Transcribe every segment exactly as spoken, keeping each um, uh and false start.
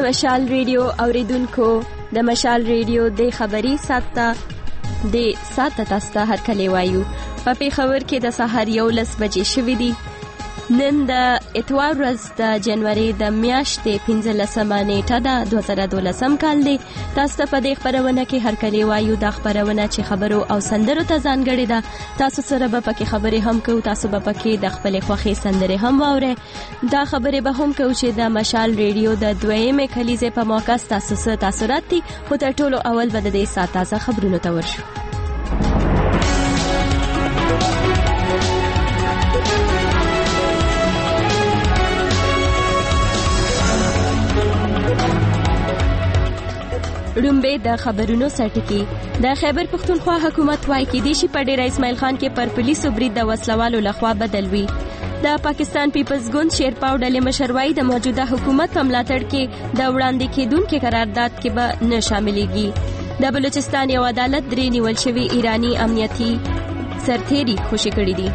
مشال ریډیو اوریدونکو د مشال ریډیو د خبري ساته د ساته تاسو ته هر کله وایو په پیښور کې د سحر یو لس بجې شوې دي. نن د اتوار ورځ د جنوري د میاشتې پنځلسمه نیټه ده دوه زره دولسم کال دی. تاسو ته په دې خبرونه کې هر کله وایو د خبرونه چې خبرو او سندرو ته ځانګړې ده. تاسو سره به پکې خبرې هم کوو، تاسو به پکې د خپل خوښي سندرې هم واورئ. دا خبرې به هم کوو چې د مشال ریډیو د دویمې کلیزې په موقع تاسو سره تاثرات دي، خو تر ټولو اول به د دې ساعت تازه خبرونو ته ورشو. رومبه د خبرونو سرټکی د خیبر پختونخوا حکومت وايي کې د شي په ډیر اسماعیل خان کې پر پولیسو برید د وسلوالو لخوا بدل وی. د پاکستان پیپلز ګوند شیرپاو ډلې مشروي د موجوده حکومت په ملاتړ کې د وړاندې کېدونکو قرارداد کې به نه شاملېږي. د بلوچستان یو عدالت درې نیول شوی ایرانی امنیتي سرتیري خوشي کړی دي.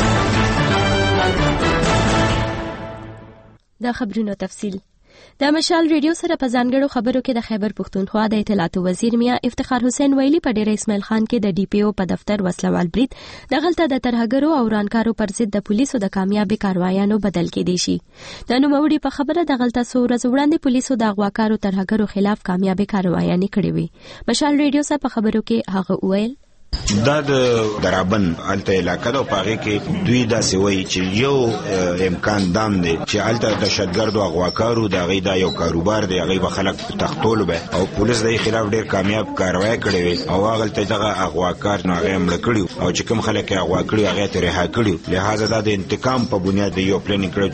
د خبرونو تفصیل د مشال ریډیو سره په ځانګړو خبرو کې د خیبر پختونخوا د اطلاعاتو وزیر میا افتخار حسین ویلي په ډیر اسماعیل خان کې د ډي پی او په دفتر وسلوال برید د غلطه د ترهګرو او ورانکارو پر ضد د پولیسو د کامیابی کاروایانو بدل کېدی شي. د نوموړي په خبره د غلطه څو ورځې وړاندې پولیسو د اغواکارو ترهګرو خلاف کامیابی کاروایانې کړې وي. مشال ریډیو سره په خبرو کې هغه وویل دا د درابن الته علاقه ده، په هغه کې دوی داسې وایي چې یو امکان دام دی چې الته دهشتګردو اغواکارو د هغې دا یو کاروبار دی، هغې به خلک تختول به او پولیس د یې خلاف ډېر کامیاب کاروای کړی وي او هغلته دغه اغواکار نو هغه یې مړه کړي او چې کوم خلک یې اغوا کړي هغه یې ترې رها کړي. لهذا دا د انتقام په بنیاد یو پلانینګ کړی.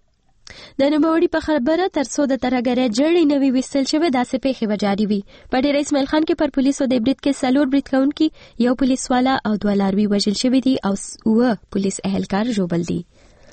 د نوموړي په خبره تر څو د ترهګرۍ جړې نوي ویستل شوی داسې پیښې به جاري وي. په ډیر اسماعیل خان کې پر پولیسو د برید کې څلور برید کوونکي، یو پولیسوالا او دوه لاروي وژل شوي دي او اووه پولیس اهلکار ژوبل دي.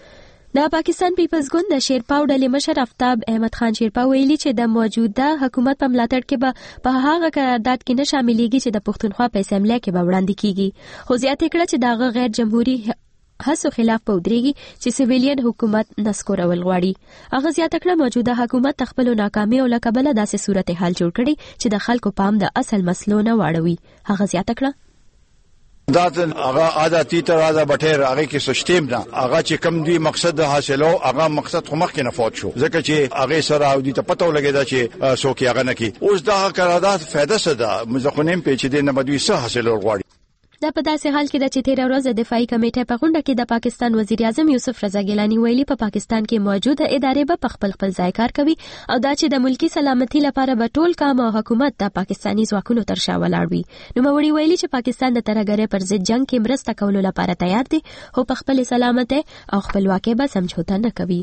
د پاکستان پیپلز ګوند د شیرپاو ډلې مشر آفتاب احمد خان شیرپاو ویلي چې د موجوده حکومت په ملاتړ کې به په هغه قرارداد کې نه شاملېږي چې د پښتونخوا په اسمبلی کې به وړاندې کیږي. خو زیاته کړه چې دغه غیر جمهوریت هڅو خلاف په ودرېږي چې سیویلین حکومت نسکورول غواړي. هغه زیاته کړه موجوده حکومت خپل ناکامي او له کبله داسې صورتحال جوړ کړي چې د خلکو پام د اصل مسلو نه واړوي. هغه زیاته کړه دا هغه عادتي تر هغه بټیر هغه کې سیستم نه هغه چې کم دی مقصد حاصلو هغه مقصد خو مخکې نه فوت شو ځکه چې هغه سره او دي ته پته ولګیدا چې څوک هغه نه کی. اوس دا قرارداد فائدہ څه ده مزخونیم پیچیدې نه بدوي څه حاصلو غواړي. دا په داسې حال کې د چې تیره ورځ د دفاعي کمیټې په غونډه کې د پاکستان وزیر اعظم یوسف رضا ګیلانی ویلي په پاکستان کې موجوده ادارې به په خپل خپل ځای کار کوي او دا چې د ملکی سلامتي لپاره به ټول کام او حکومت د پاکستاني ځواکونو تر شا ولاړ وي. نوموړي ویلي چې پاکستان د ترهګرۍ پر ضد جنگ کې مرسته کولو لپاره تیار دی، خو په خپل سلامتي او خپلواکۍ به سمجھوته نه کوي.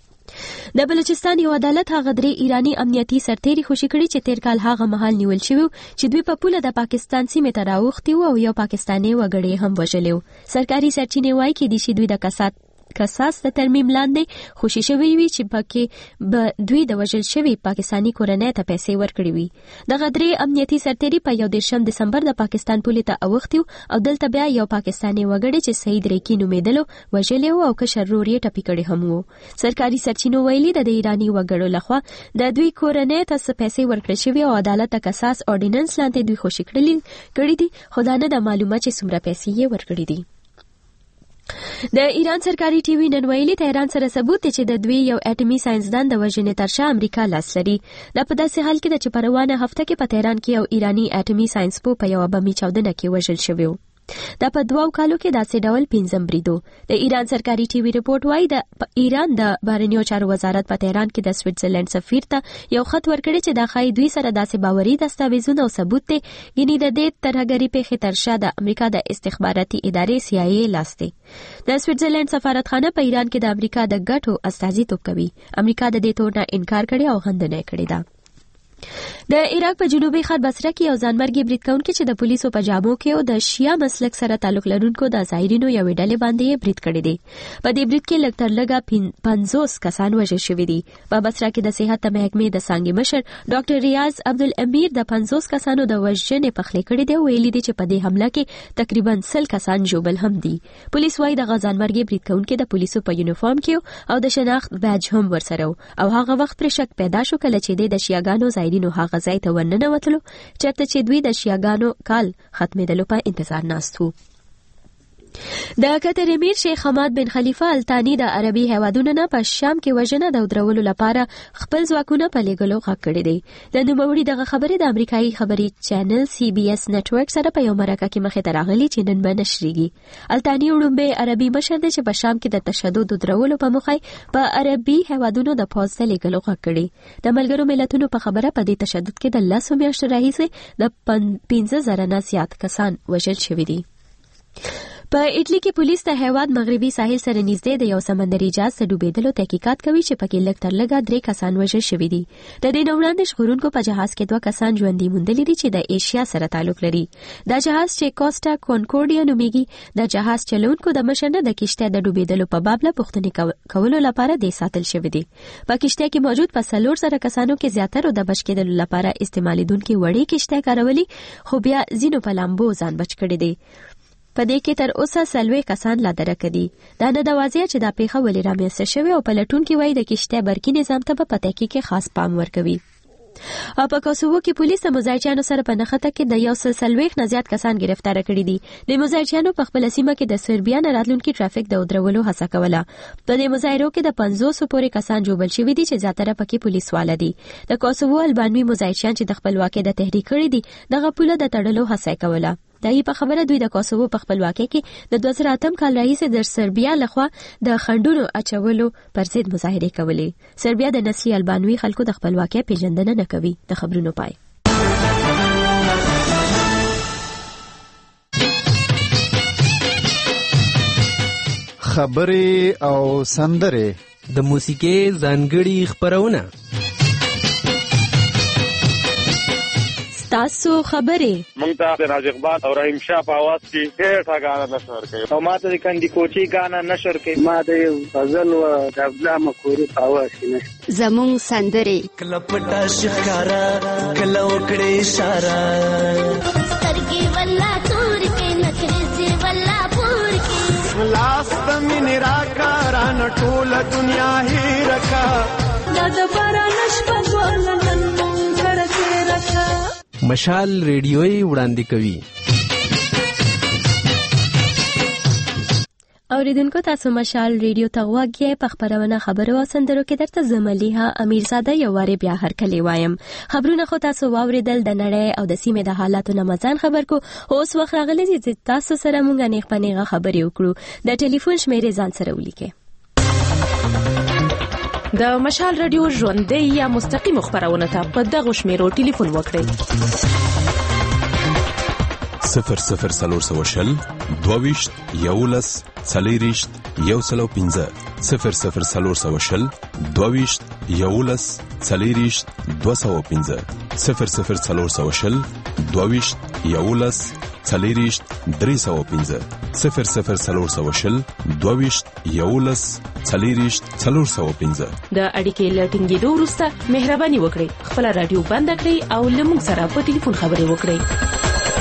د بلوچستان یو عدالت هغه درې ایرانی امنیتي سرتیري خوشي کړي چې تیر کال هغه مهال نیول شوی چې دوی په پوله د پاکستان سیمې ته راوختي او یو پاکستاني وګړی هم وژلی و. سرکاري سرچینې وایي کې د شي دوی د کسات کساس د ترمیم لاندې خوشي شوی وي چې پکې به دوی د وژل شوی پاکستاني کورنۍ ته پیسې ورکړي وي. د غدري امنیتي سرتیري په یو دیرشم دسمبر د پاکستان پولې ته اوختي او دلته بیا یو پاکستاني وګړی چې سید ریکی نومیدلو وژلی او کشر رور یې ټپي کړي هم وو. سرکاري سرچینو ویلي د ایرانی وګړو لخوا د دوی کورنۍ ته پیسې ورکړل شوی او عدالت د کساس اورډیننس لاندې دوی خوشي کړل کړي دي، خو دا نه د معلومه چې څومره پیسې یې ورکړي دي. د ایران سرکاري ټي وي نن ویلي تهران سره ثبوت دی چې د دوی یو اټومي ساينسدان د وژنې تر شا امریکا لاس لري. دا په داسې حال کې ده چې په روانه هفته کې په تهران کې یو ایرانی اټومي ساينسپوه په یوه بمي چاودنه کې وژل شوی و. دا په دوو کالو کې داسې ډول پنځم بریدو. د ایران سرکاري ټي وي رپورټ وایي د ایران د بهرنیو چارو وزارت په تهران کې د سویټزرلند سفیر ته یو خط ورکړی چې دا ښایي دوی سره داسې باوري دستاویزونه او ثبوت دی ګینې د دې ترهګرۍ پیښې تر شا د امریکا د استخباراتي ادارې سی آی ای لاس دی. د سویټزرلند سفارتخانه په ایران کې د امریکا د ګټو استازیتوب کوي. امریکا د دې تور نه انکار کړی او غندنه کړې ده. د عراق په جنوبي ښار بصره کې یو ځانمرګي برید کوونکی چې د پولیسو په جامو کې او د شیا مسلک سره تعلق لرونکو د ظاهرینو یوې ډلې باندې برید کړی دی. په دې برید کې لږ تر لږه پنځوس کسان وژل شوي دي. په بصره کې د صحت محکمې د څانګې مشر ډاکټر ریاض عبدالامیر د پنځوس کسانو د وژنې پخلی کړی دی او ویلي دي چې په دې حمله کې تقریبا سل کسان ژوبل هم دي. پولیس وايي د ځانمرګي برید کوونکی د پولیسو په یونیفورم کې او د شناخت بیج هم ورسره او هغه وخت پر شک پیدا شو کله چې د شیاګانو ظاهرینو هغه ځای ته ورننوتلو چېرته چې دوی د شیاګانو کال ختمېدلو په انتظار ناست وو. د قطر امیر شیخ حماد بن خلیفه الثانی د عربي هیوادونو نه په شام کې وژنه د درولو لپاره خپل ځواکونه په لېږلو غږ کړی دی. د نوموړي دغه خبرې د امریکایي خبري چینل سی بي اس نتورک سره په یو مرکه کې مخې ته راغلي چې نن به نشریږي. الثانی وړومبی عربي مشر دی چې په شام کې د تشدد درولو په موخه په عربي هیوادونو د پوځ ته لېږلو غږ کړی. د ملګرو ملتونو په خبره په دې تشدد کې د لسو میاشتو راهیسې د پنځه زره نه زیات کسان وژل شوي دي. په اټلی کې پولیس د هیواد مغربي ساحل سره نږدې د یو سمندري جهاز ته ډوبېدلو تحقیقات کوي چې پکې لږ تر لږه درې کسان وژل شوي دي. د دې نه وړاندې ژغورونکو په جهاز کې دوه کسان ژوندي موندلي دي چې د ایشیا سره تعلق لري. دا جهاز چې کوسټا کونکورډیا نومیږي د جهاز چلونکو د مشر نه د کشته د ډوبېدلو په باب له پوښتنې کولو لپاره د ساتل شوی دی. په کشته کې موجود په څلور زره کسانو کې زیاتره د بچ کېدلو لپاره استعمالیدونکو وړې کشته کارولي خو بیا ځینو په لامبو ځان بچ کړی دی. په دې کې تر اوسه څلوېښت کسان لا درکه دي. دا نه د واضح چې دا پیښه ولې رامنځته شوې او پلټونکي وایي د کشته برقي نظام ته په تحقیق کې خاص پام ورکوي. او په کوسوو کې پولیس د مزایچیانو سره په نښته کې د یو سل څلوېښت نه زیات کسان گرفتار کړي دي. د مزایچیانو په خپل سیمه کې د سربیا نه راتلونکي ټرافیک د ودرولو هڅه کوله. په دې مظاهرو کې د پنځوسو پورې کسان ژوبل شوي دي چې زیاتره پکې پولیس والا دي. د کوسوو البانوي مزایچیان چې د خپلواکۍ د تحریک کړي دي دغه پوله د تړلو هڅه کوله. دایي په خبره دوی د کوسوو په خپلواکۍ کې د دوه زره اتم کال راهیسې د سربیا لخوا د خنډونو اچولو پر ضد مظاهرې کولې. سربیا د نسلي البانوي خلکو د خپلواکۍ پیژندنه نه کوي. د خبرونو پای. خبرې او سندرې د موسیقي ځانګړي خبرونه تاسو خبرې مونږ ته د راز اقبال او رحیم شاه په आवाज کې ډېر غانا نشر کوي او ماته د کندي کوچي غانا نشر کوي. ما د غزل او د ابلا مکوري په आवाज کې نشر زمون سندرې کله پټا شکارا کله وکړې اشاره سترګې ولا تور کې نکرې ولا پور کې لاس من راکاران ټول دنیا هی رکا دا د باران شپه ولنن مونږ کرته رکا. مشال ریډیوي وړاندې کوي. اوریدونکو تاسو مشال ریډیو ته غوږی په خبرونه خبرو او سندرو کې درته زملیها امیرزاده یو واره بیا هرکلی وایم. خبرونه خو تاسو واوریدل د نړۍ او د سیمې د حالاتو نه مزان خبر کو. اوس وخت راغلی چې تاسو سره مونږه نه خپنیغه خبرې وکړو. د ټلیفون شمیرې ځان سره ولیکئ. د مشال رادیو ژوندۍ یا مستقیم خبرونه ته په دغه شمیرو ټلیفون وکړئ. صفر صفر سلور سو شل دوویشت یولس څلېرویشت یو سلو پنځه صفر صفر سلور سو شل دوویشت یولس څلېرویشت دوه سوه پنځه صفر صفر سلور سو شل دوویشت یولس څلېرویشت درې سوه پنځه صفر صفر سلور سو شل دوویشت یولس څلېرویشت څلور سوه پنځه. د اړیکې له ټینګېدو وروسته مهرباني وکړئ خپله راډیو بنده کړئ او له موږ سره په ټلیفون خبرې وکړئ.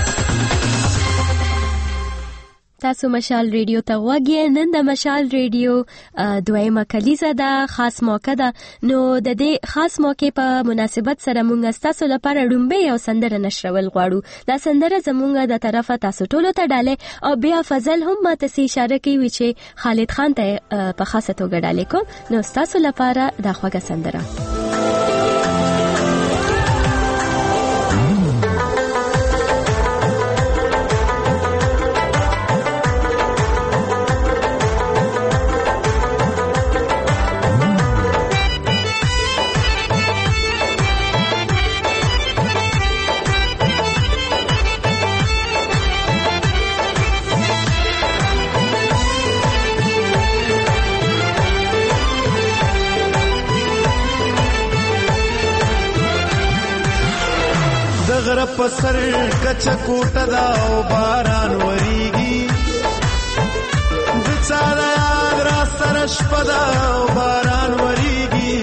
تاسو مشال ریډیو ته غوږی. نن د مشال ریډیو دویمه کلیزه ده، خاص موقع ده. نو د دې خاص موقع په مناسبت سره مونږ تاسو لپاره ډومبه یو سندره نشرول غواړو. دا سندره زمونږ د طرفه تاسو ټولو ته ډالې او بیا فضل هم ماته سي اشاره کوي چې خالد خان ته په خاصه توګه ډالې کوم. نو تاسو لپاره دا خوږه سندره. پسر کچ کوټه دا او باران وریږي د چا د یاد را سره شپه دا او باران وریږي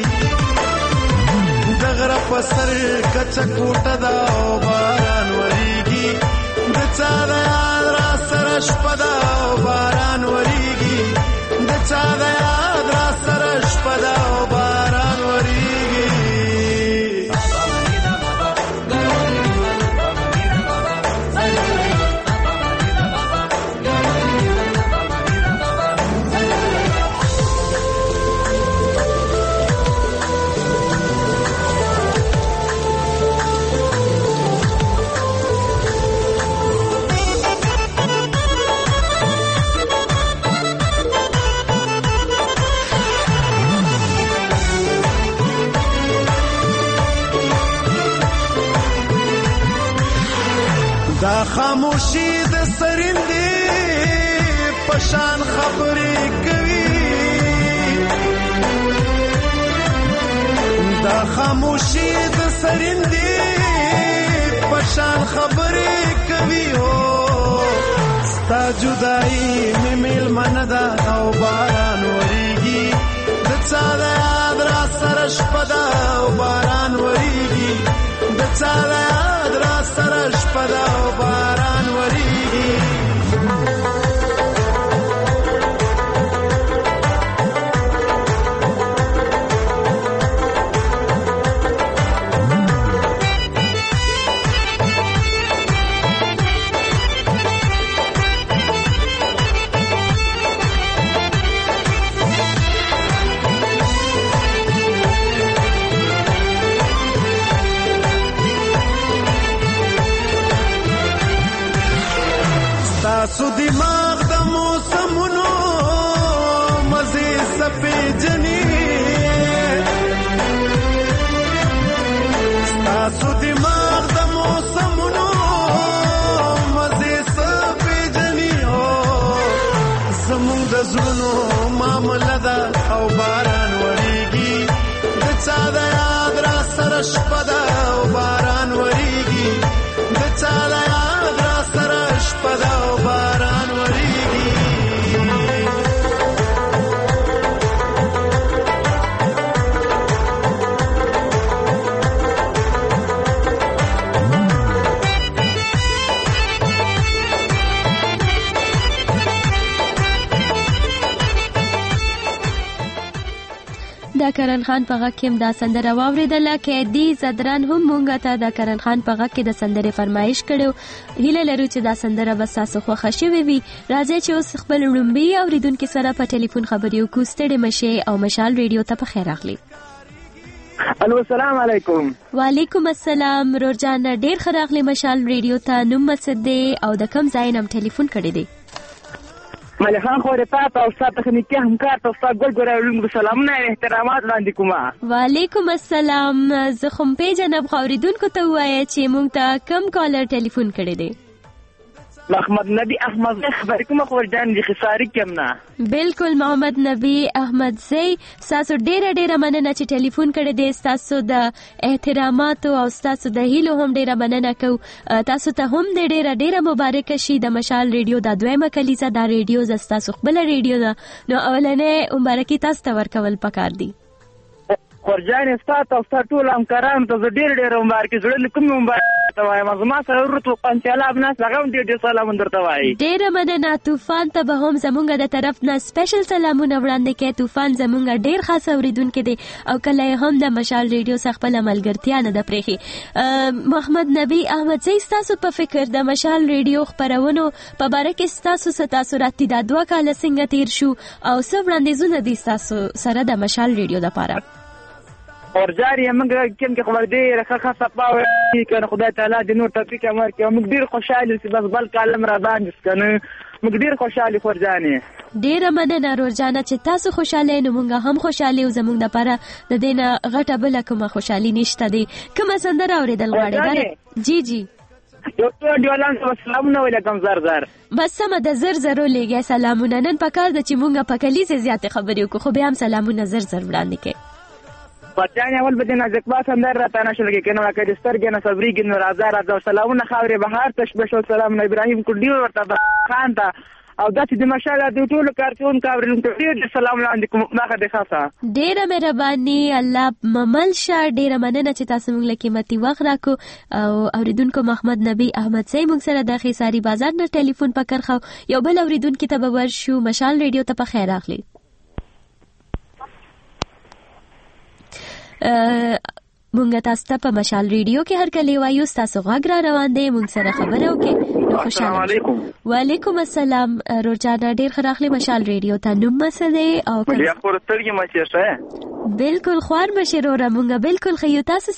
د غره پسر کچ کوټه دا او باران وریږي د چا د یاد را سره شپه دا او باران وریږي د چا د یاد را سره شپه دا او باران وریږي دا خاموشي د سرندې پشان خبرې کوي دا خاموشي د سرندې پشان خبرې کوي او ستا جدائی مې میلمنه ده او باران وریږي د چا د یاد را سره شپه ده او باران وریږي د چا د یاد را سره شپه ده او باران وریږي تاسو دماغ د موسمونو مزې سپېجنې تاسو دماغ د موسمونو مزې سپېجنې او زمونږ د زړونو معامله ده او باران وریږي د چا د یاد را سره شپه ده او باران وریږي د چا د یاد را سره شپه ده او باران وریږي د کرن خان په غږ کې دا سندره واوریدله کې دی زدران هم مونږ ته د کرن خان په غږ کې د سندرې فرمایش کړو هیله لرو چې دا سندره به تاسو خوښه شوي وي راځي چې اوس خپل لومبي اوریدونکو سره په ټلیفون خبرې وکړو ستړي مشي او مشال ریډیو ته په خیر راغلی الو السلام علیکم وعلیکم السلام رورجان ډیر ښه راغلی مشال ریډیو ته نوم مسد دی او د کم ځای نم ټلیفون کړی دی ملخان خورې تاسو او تاسو تخنیکی همکار تاسو ګل ګورې سلامونه احترامات وړاندې کوم وعلیکم السلام زه خو پیژنم اوریدونکو ته وایي چې مونږ ته کم کالر ټلیفون کړی دی محمد نبی احمد خبر کوم خو جان دي خساری کم نه بالکل محمد نبی احمد زی تاسو ډیره ډیره مننه چې ټلیفون کړی دی تاسو د احترامات او تاسو د هیلو هم ډیره مننه کو تاسو ته هم ډیره ډیره مبارک شي د مشال ریډیو د دویمه کلیزه د ریډیو ز تاسو خپل ریډیو ده نو اولنې مبارکي تاسو ته ورکول پکار دي خورجان استاد او تاسو ټول همکارانو ته ډیر ډیر مبارکي زړه کوم مبارک ته وایم زما سره ورته پنځاله ابنا څنګه ډیر ډیر سلام درته وایي ډیر مننه طوفان ته به هم زمونږ د طرف نه سپیشل سلامونه وړاندې کوي طوفان زمونږ ډیر خاص اوریدونکو دی او کله هم د مشال ریډیو څخه خپل ملګرتیا نه د پریخي محمد نبی احمد زی تاسو په فکر د مشال ریډیو خبرونو په باره کې تاسو ستاسو راتي د دوه کال څنګه تیر شو او څو وړاندیزونه دي تاسو سره د مشال ریډیو لپاره ورجاري موږ کوم کې خبر دی راخه خاصه پاوه کنه خدای تعالی د نور توفیق امر کوي موږ ډیر خوشاله چې بس بل کالم را باندې کنه موږ ډیر خوشاله ورجاني ډیر مننه ورجانه چې تاسو خوشاله نو موږ هم خوشاله او زموږ لپاره د دینه غټه بل کومه خوشالي نشته دی کومه سندره اوریدل غواړئ جی جی ډاکټر دیولان سلامونه وعلیکم زر زر بس سم د زر زر لګي سلامونه نن پکار د چې موږ په کلیزه زیات خبرې وکړو خو به هم سلامونه زر زر وړاندې کړئ بچیان اول به د نازکبا سندر راته نشل کې کنه که د سترګې نه صبرېږي نو راځه راځه سلامونه خاورې بهار تشبش و سلام ابراهیم کلډي ورته خان ته او داسې د مشاله د ټولو کارکون کاورین ته ډېر سلام وړاندې کوم ماخه د خاصه ډېره مهرباني الله ممل شه ډېره مننه چې تاسو موږ له قیمتي وخت راکو او اوریدونکو محمد نبی احمد سي موږ سره د خیساری بازار نه ټلیفون پکړ خو یو بل اوریدونکو ته به ورشو مشال ریډیو ته په خیر اخلي مونږ تاسو ته په مشال ریډیو کې هر کله وایو تاسو غږ را روان دی مونږ سره خبرو کې نو خوشاله علیکم وعلیکم السلام روزانه ډیر خراخلی مشال ریډیو ته نوم مسله او بیا خور ترګي مچې شه بالکل خوار مشرور مونږ بالکل خیو تاسو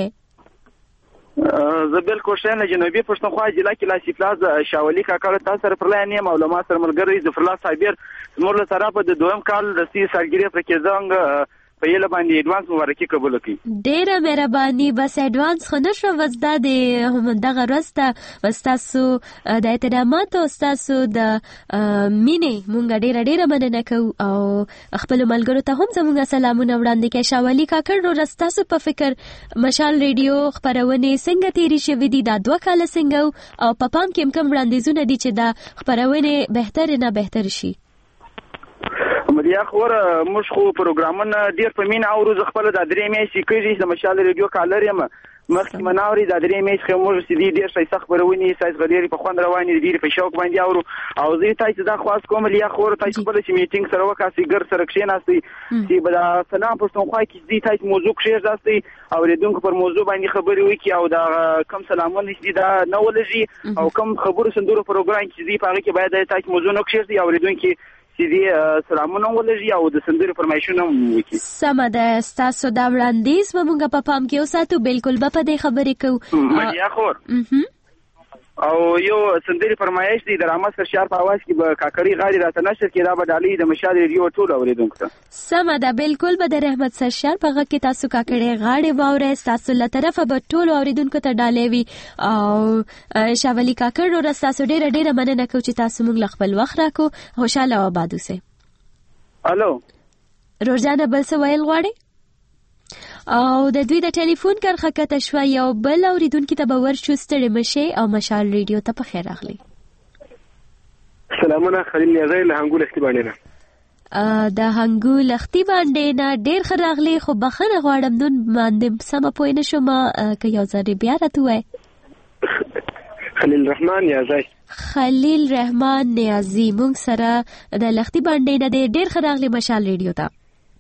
څنګه زه بالکل شنه جنوبي پښتونخوا ضلع کې لاسی پلاز شاولي کاکړ تاسو سره پر لاین یم او لما سره ملګری ظفر الله صابر مور له طرفه د دویم کال د سی سالګری پر کې زنګ په یله باندې ایڈوانس مبارکي قبول کړي ډیره مهرباني بس ایڈوانس خو نشو وزدا د هم دغه رسته وستاسو د احترامات او تاسو د مینې مونږ ډیره ډیره مننه کوو او خپل ملګرو ته هم زموږ سلامونه وړاندې کوي شاولي کاکړ رو رستاسو په فکر مشال ریډیو خبرونه څنګه تیری شوې دي دا دوه کال څنګه او په پام کې کم وړاندیزونه دي چې دا خبرونه بهتر نه بهتر شي مدیا خور موږ خو پروګرامونه ډیر په مين او روز خپل د درې میاشتې کېږي د مشال ریډیو کالر یم مخکې مناوري د درې میاشتې موږ سې دي ډیر شي سخت برونی سایز غډيري په خوند رواني دي په شوق باندې اورو او زه تاسو دا خواص کوم لیا خور تاسو خپل چې میټینګ سره وکاسي ګر سره کښیناستي چې بل سلام پښتونخوا کې دي تاسو موضوع کښیر داستي او ریډونکو پر موضوع باندې خبري وکي او دا کم سلامونه دي دا نو ولږي او کم خبرو سندرو پروګرام چې دي په هغه کې باید تاسو موضوع نو کښیر دي او ریډونکو سیدی سلامونه ولږي او د سندرو فرمایشونه وکي سم ده تاسو دا وړاندیز مونږ په پام کې اوساتو بالکل به په دې خبرې کوو مدیا خور او یو سندري فرمایش دي د رحمت سرشار په आवाज کې به کاکړي غاړي راته نشر کې دا به ډالۍ د مشال ریډیو ټول اوریدونکو ته سم ده بالکل به د رحمت سرشار په غږ کې تاسو کاکړي غاړي واورې تاسو له طرفه به ټول اوریدونکو ته ډالۍ وي او شاولي کاکړ ور تاسو ډېر ډېر مننه کوم چې تاسو موږ خپل وخت راکو خوشاله او آباد اوسئ الو روزانه بل څه ویل غواړي او د دوی د ټلیفون کرخه کته شو یو بل اوریدونکو ته به ورشو ستړي مشه او مشال ریډیو ته په خیر اخلي سلامونه خلیل نیازی له هنګول اختی باندې نه د هنګول اختی باندې نه ډیر خراغلی خو بخنه غواړم نن باندې سم پوی نشم که یو ځای بیا راته وای خلیل رحمان نیازی خلیل رحمان نیازی مونږ سره د لختی باندې نه ډیر خراغلی مشال ریډیو ته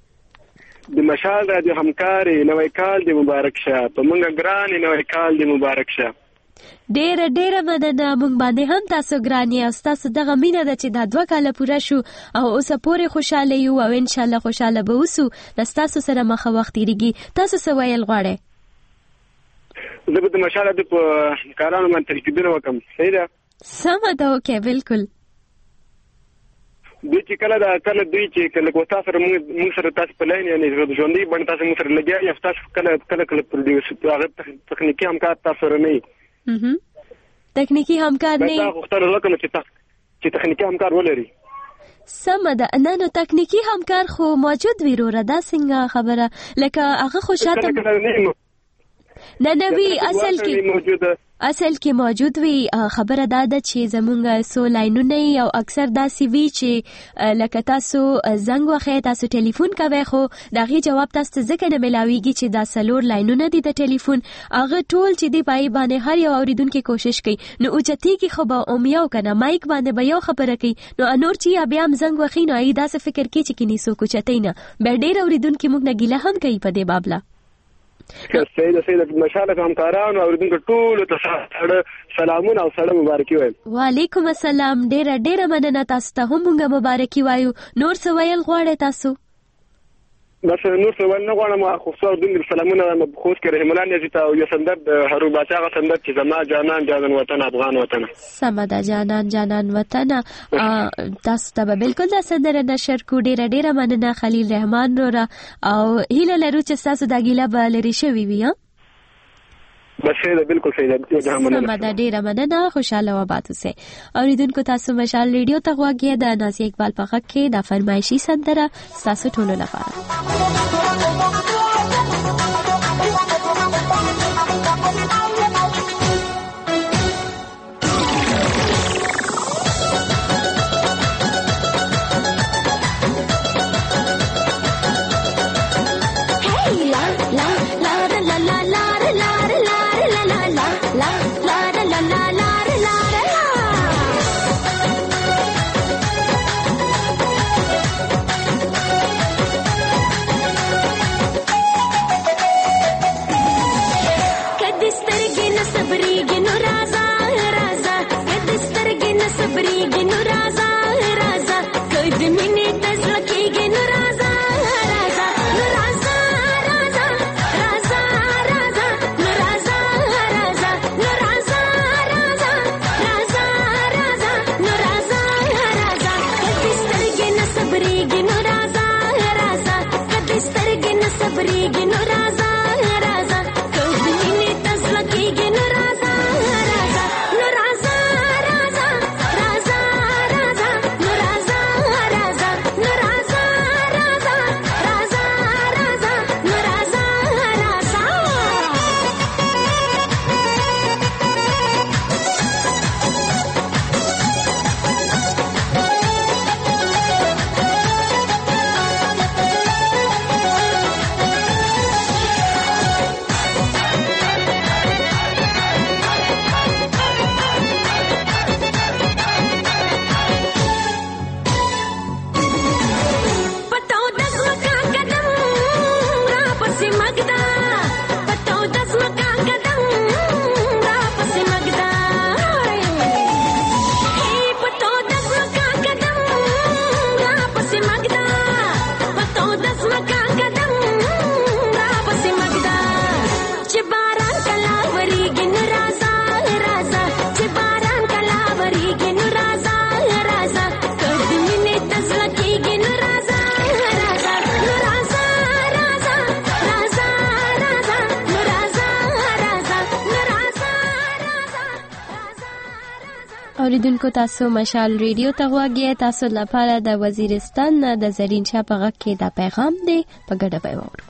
د مشال رادیو همکار نوې کال دی مبارک شه په مونږ ګران نوې کال دی مبارک شه ډېر ډېر مننه مونږ باندې هم تاسو ګران یې او تاسو دغه مینه ده چې دا دوه کاله پوره شو او اوس پورې خوشاله یو او ان شاء الله خوشاله به اوسو تاسو سره مخه وخت تیریږي تاسو څه ویل غواړئ زه به د مشال رادیو په کارانو باندې تلقیدونه وکم صحیح ده سم ده اوکې بالکل دوی چې کله دا کله دوی چې کله کوتا سره موږ سره تاسو په لاین یعنی ژوندۍ باندې تاسو موږ سره لګیا یا تاسو کله کله کله پروډوس هغه تخنیکی همکار تاسو سره نه وي تخنیکی همکار نه دا غوښتل وکړم چې تاسو چې تخنیکی همکار ولري سم ده نه نو تخنیکی همکار خو موجود وي وروره دا څنګه خبره لکه هغه خو شاته نه نه وی اصل کې موجوده اصل کې موجود وي خبره دا ده چې زمونږ سو لاینونه او اکثر دا سی وی چې لکه تاسو زنګ وخی تاسو ټلیفون کوي خو دغه جواب تاسو ځکه نه ملاويږي چې دا سلور لاینونه دي د ټلیفون هغه ټول چې دی پای باندې هر یو اوریدونکو کوشش کوي نو اوچتي کې خو به اومیاو کنه مایک باندې به یو خبره کوي نو انور چې بیا هم زنګ وخی نو ای دا څه فکر کوي چې کینی سو کوچتای نه به ډیر اوریدونکو موږ نه ګیله هم کوي په دې بابلا سید سید مشاله همکاران او اوریدونکو ټول ته سلامونه او سلام مبارکي وایم وعلیکم السلام ډیر ډیر مننه تاسو ته هم موږ مبارکي وایو نور څه ویل غواړئ تاسو بس نور څه ول نه غواړم خو څو د سلامونه مبخوس کې رحم الله نجیت او یو سندر د هرو باچا غ سندر چې زما جانان جانان وطن افغان وطن سمدا جانان جانان وطن تاسو ته بالکل دا سندر نشر کو ډیر ډیر مننه خلیل رحمان رو او هیله لرو چې تاسو دا ګیله به لري شوي وي بس ده بالکل صحیح ده سمدا ډیر مننه خوشاله و آباد اوسئ اوریدونکو تاسو مشال ریډیو ته غواړئ د نازي اقبال په غږ کې د فرمایشي سندره تاسو ټولو لپاره اوریدونکو تاسو مشال ریډیو ته غواړئ. تاسو لپاره د وزیرستان د زرین شاه په غږ کې دا پیغام دی، په ګډه به واورو.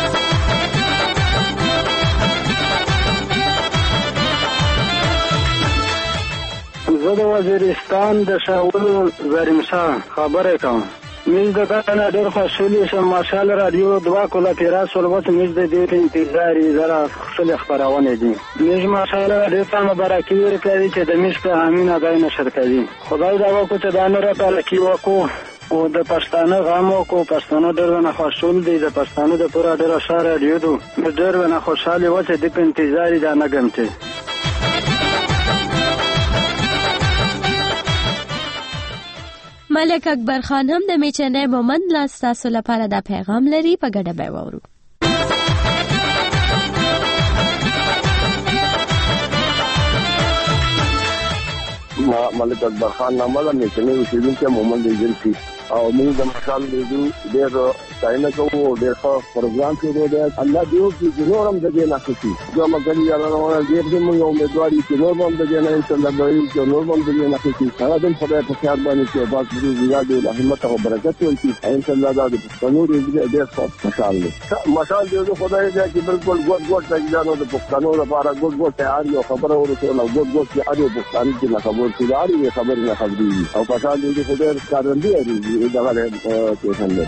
زه د وزیرستان د شاول زرین شاه خبره کوم. میز د دغه ډېر خوشحالي شم. مشال رادیو دوه کله تیرا سولوت میز د دې انتظار زرا خپل خبرونه دي. میز مشال رادیو ته مبارکي ورکړي چې د میز په امین ادای نشر کوي. خدای دا وکړي چې دا نور په لکی وکړو او د پښتانه غمو کو پښتانه ډېر نه خوشحال دي. د پښتانه د پورا ډېر اشاره رادیو دو ډېر نه خوشحالي و چې د انتظار دا نه ګمته. ملک اکبر خان هم د میچنې مومند لاس تاسو لپاره دا پیغام لري، په ګډه به واورو. ما ملک اکبر خان نامه ده، میچنې اوسېدونکی مومند ایجنسي او موږ د مشال ریډیو ډېر ستاینه کوو او ډېر ښه پروګرام کېدو دی. الله دې وکړي چې نور هم د دې نه ښه شي. دوه ملګري یارانه ډېر دې موږ امیدوار یو چې نور هم د دې نه انشاءالله به وي چې نور هم د دې نه ښه شي. هغه دې خدای په خیر باندې چې باز روزګار دې له همت او برکت ورکړي. انشاءالله دا د پښتنو ډېر ښه مشال دی. مشال دې خدای دې چې بالکل ګوټ ګوټ ځایانو د پښتنو لپاره ګوټ ګوټ تیار یو خبره ورسوله. ګوټ ګوټ چې اړ یو پښتانه چې نه خبر شي دا اړ یې خبرې نه خبرېږي او مشال دې خدای کارندې دی دغه ته څنګه.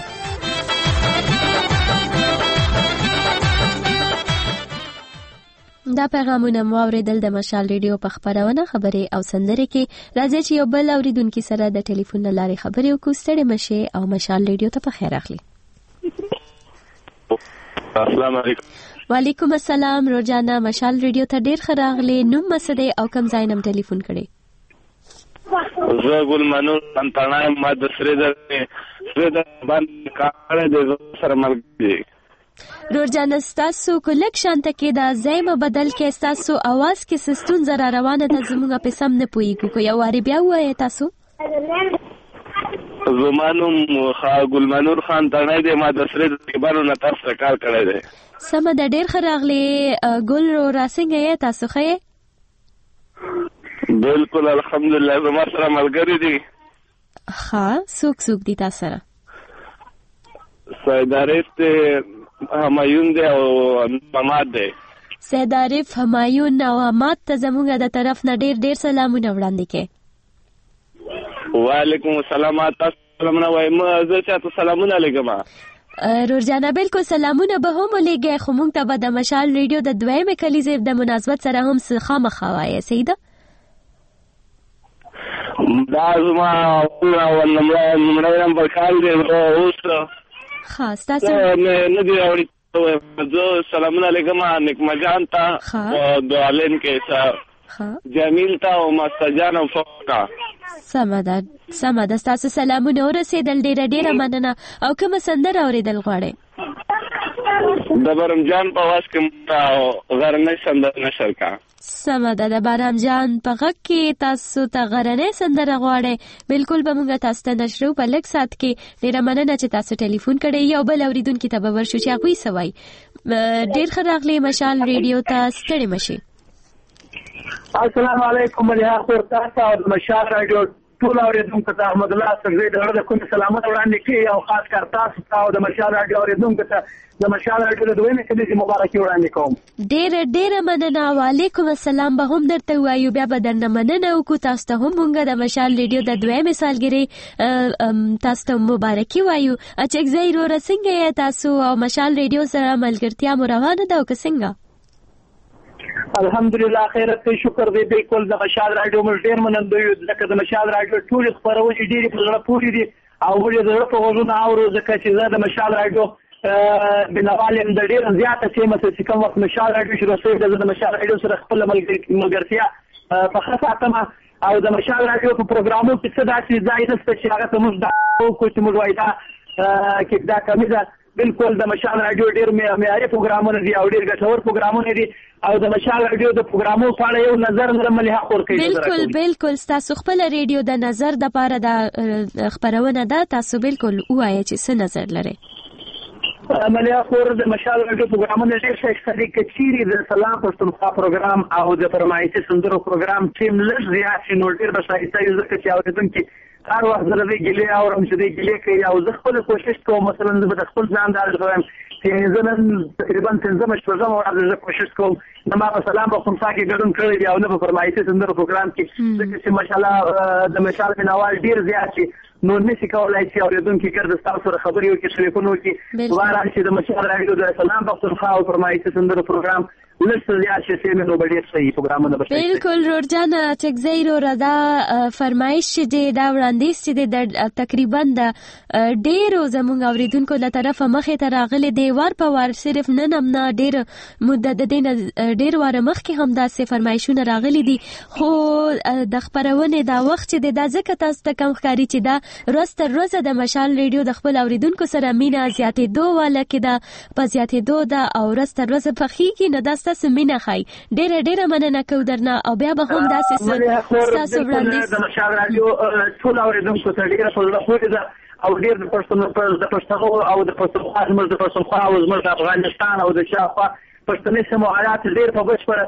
دا پیغامونه مو اوریدل د مشال ریډیو په خبرونه خبرې او سندرې کې. راځي چې یو بل اوریدونکو سره د ټلیفون لارې خبرې وکړو. ستړي مشه او مشال ریډیو ته په خیر اخلي. السلام علیکم. وعلیکم السلام. روزانه مشال ریډیو ته ډیر خراغلي. نوم مسده او کم ځای نم ټلیفون کړي. زه ګل منور پنځنای ما د سریدر سریدر باندې کار دې سره ملګری. روزانه ستاسو کلک شانته کې دا زېما بدل کې ستاسو आवाज کې سستون زرا روانه د زموږه په سم نه پويګو کو یو واری بیا وای تاسو. زمانو خا ګل منور خان تنای دې ما د سریدر کې باندې نه تاسو کار کړی دی. سم د ډیر خراغلي ګل رو راسنګ یې تاسو خې. بالکل الحمدلله زما سره ملګری دي. ها سوک سوک دي تاسو سره. سید عارف همایون دی او حماد دی. سید عارف همایون او حماد ته زموږ د طرف نه ډیر ډیر سلامونه وړاندې کې. وعلیکم السلام. تاسو سلامونه وایم. زه چاته سلامونه لګم. روزانه بالکل سلامونه به هم لګي. خو مونږ ته به د مشال ریډیو د دویمه کلیزې د مناسبت سره هم خامخا وایي سیده. دا زما او نمبر نمبر کال دی اوس خاص تاسو نه دی اوري. زه سلامونه علیکم نکمه جان ته او دوالین کې جمیل ته او مستجان او فوقا. سمدا سمدا تاسو سلامونه ورسېدل. ډېر ډېر مننه. او کوم سندره اوریدل غواړئ؟ د برم جان په واس کې غرنۍ سندره نشر کا. سمدا د بارام جان په غږ کې تاسو ته غرنۍ سندره غواړئ. بالکل به موږ تاسو ته نشرو په لږ سات کې. ډېر مننه چې تاسو ټلیفون کړی. یو بل اوریدونکو ته به ورشو چې هغه سوي. ډېر خراغلی مشال ریډیو ته ستړي مشي. السلام علیکم. مليحه خور تاسو او مشال رادیو ټول اوریدونکو ته احمد الله سرزی د هغه کوم سلامونه وړاندې کوي او خاص کار تاسو او د مشال رادیو اوریدونکو ته د مشال رادیو د دویمه کلیزې مبارکي وړاندې کوم. ډېر ډېر مننه. وعلیکم السلام به هم درته وایو. بیا به درنه مننه وکړو. تاسو ته هم مونږ د مشال ریډیو د دویمه سالګرې تاسو ته مبارکي وایو. اچک زیرو رسنګ تاسو او مشال ریډیو سره ملګرتیا مو روانه ده او که څنګه؟ الحمدلله خیرت ته شکر دی. بالکل د مشال رادیو موږ ډیر مننه یو ځکه د مشال رادیو ټول خبرونه ډیره په زړه پورې دي او موږ د زړه په غوږونو اورو ځکه چې زه د مشال رادیو بنوالم د ډیر زیاته چې مته چې کوم وخت مشال رادیو شروع شوی د مشال رادیو سره خپل ملګرتیا په خاصه اتمه او د مشال رادیو په پروګرامو کې څه داسې ځای نشته چې هغه ته موږ دا کوم چې موږ وایو دا کې دا کمیزه. بالکل د مشال رادیو ډیر معیاري پروګرامونه دي او ډیر ګټور پروګرامونه دي او د مشال رادیو د پروګرامو په اړه یو نظر مليحه خور کوي. بالکل بالکل تاسو خپل رادیو د نظر د پاره د خبرونه ده. تاسو بالکل وایي چې څه نظر لري. ملیا خور د مشال راډیو پروګرامونه ډېر ښه اقتصادي کچيري د سلام پښتونخوا پروګرام او د فرمایشي سندرو پروګرام ټیم لږ زیات شي نو ډېر به ښایسته وي ځکه چې اورېدونکي هر وخت زه د دې ګیلې اورم چې دې ګیلې کوي او زه خپله کوشش کوم مثلا زه به د خپل ځان داسې وایم چې زه نن تقریبا پنځمه شپږمه ورځ زه کوشش کوم نه ما په سلام پښتونخوا کې ګډون کړی دی او نه په فرمایشي سندرو پروګرام کې ځکه چې ماشاءالله د مشال مینوال ډېر زیات شي نو نشي کولای چې اورېدونکي ګرد ستاسو سره خبرې وکړي ټلیفون وکړي دوباره چې د مشال راډیو د سلام پښتونخوا او فرمایشي سندرو پروګرام لسه زیات شي سیمه نو ډېر صحیح پروګرامونه بشي بالکل روزانه چکزیرو ردا فرمایش چې دا وړاندیز چې د تقریبا د ډېرو زموږ اوریدونکو له طرفه مخې ته راغلي دی وار په وار صرف نن هم نه ډېر مدت د دین ډېر واره مخکې هم داسې فرمایشونه راغلي دي خو د خبرونه دا وخت چې د ځکه تاسو ته کم ښکاري چې دا روز تر روزه د مشال ریډیو د خپل اوریدونکو سره مینا زیاتېدو والا کې دا په زیاتېدو دا او روز تر روزه پخېږي نه دا ستاسو مینا خای ډېره ډېره مننه کوو درنه او بیا به هم داسې ستاسو وړاندیز د مشال راډیو ټول اوریدونکو ته ډېره په زړه پورې ده او ډېر د پښتنو د پښتنو او د پښتونخوا زموږ د پښتونخوا او زموږ د افغانستان او د شاوخوا پښتني سیمو حالات ډېر په بشپړه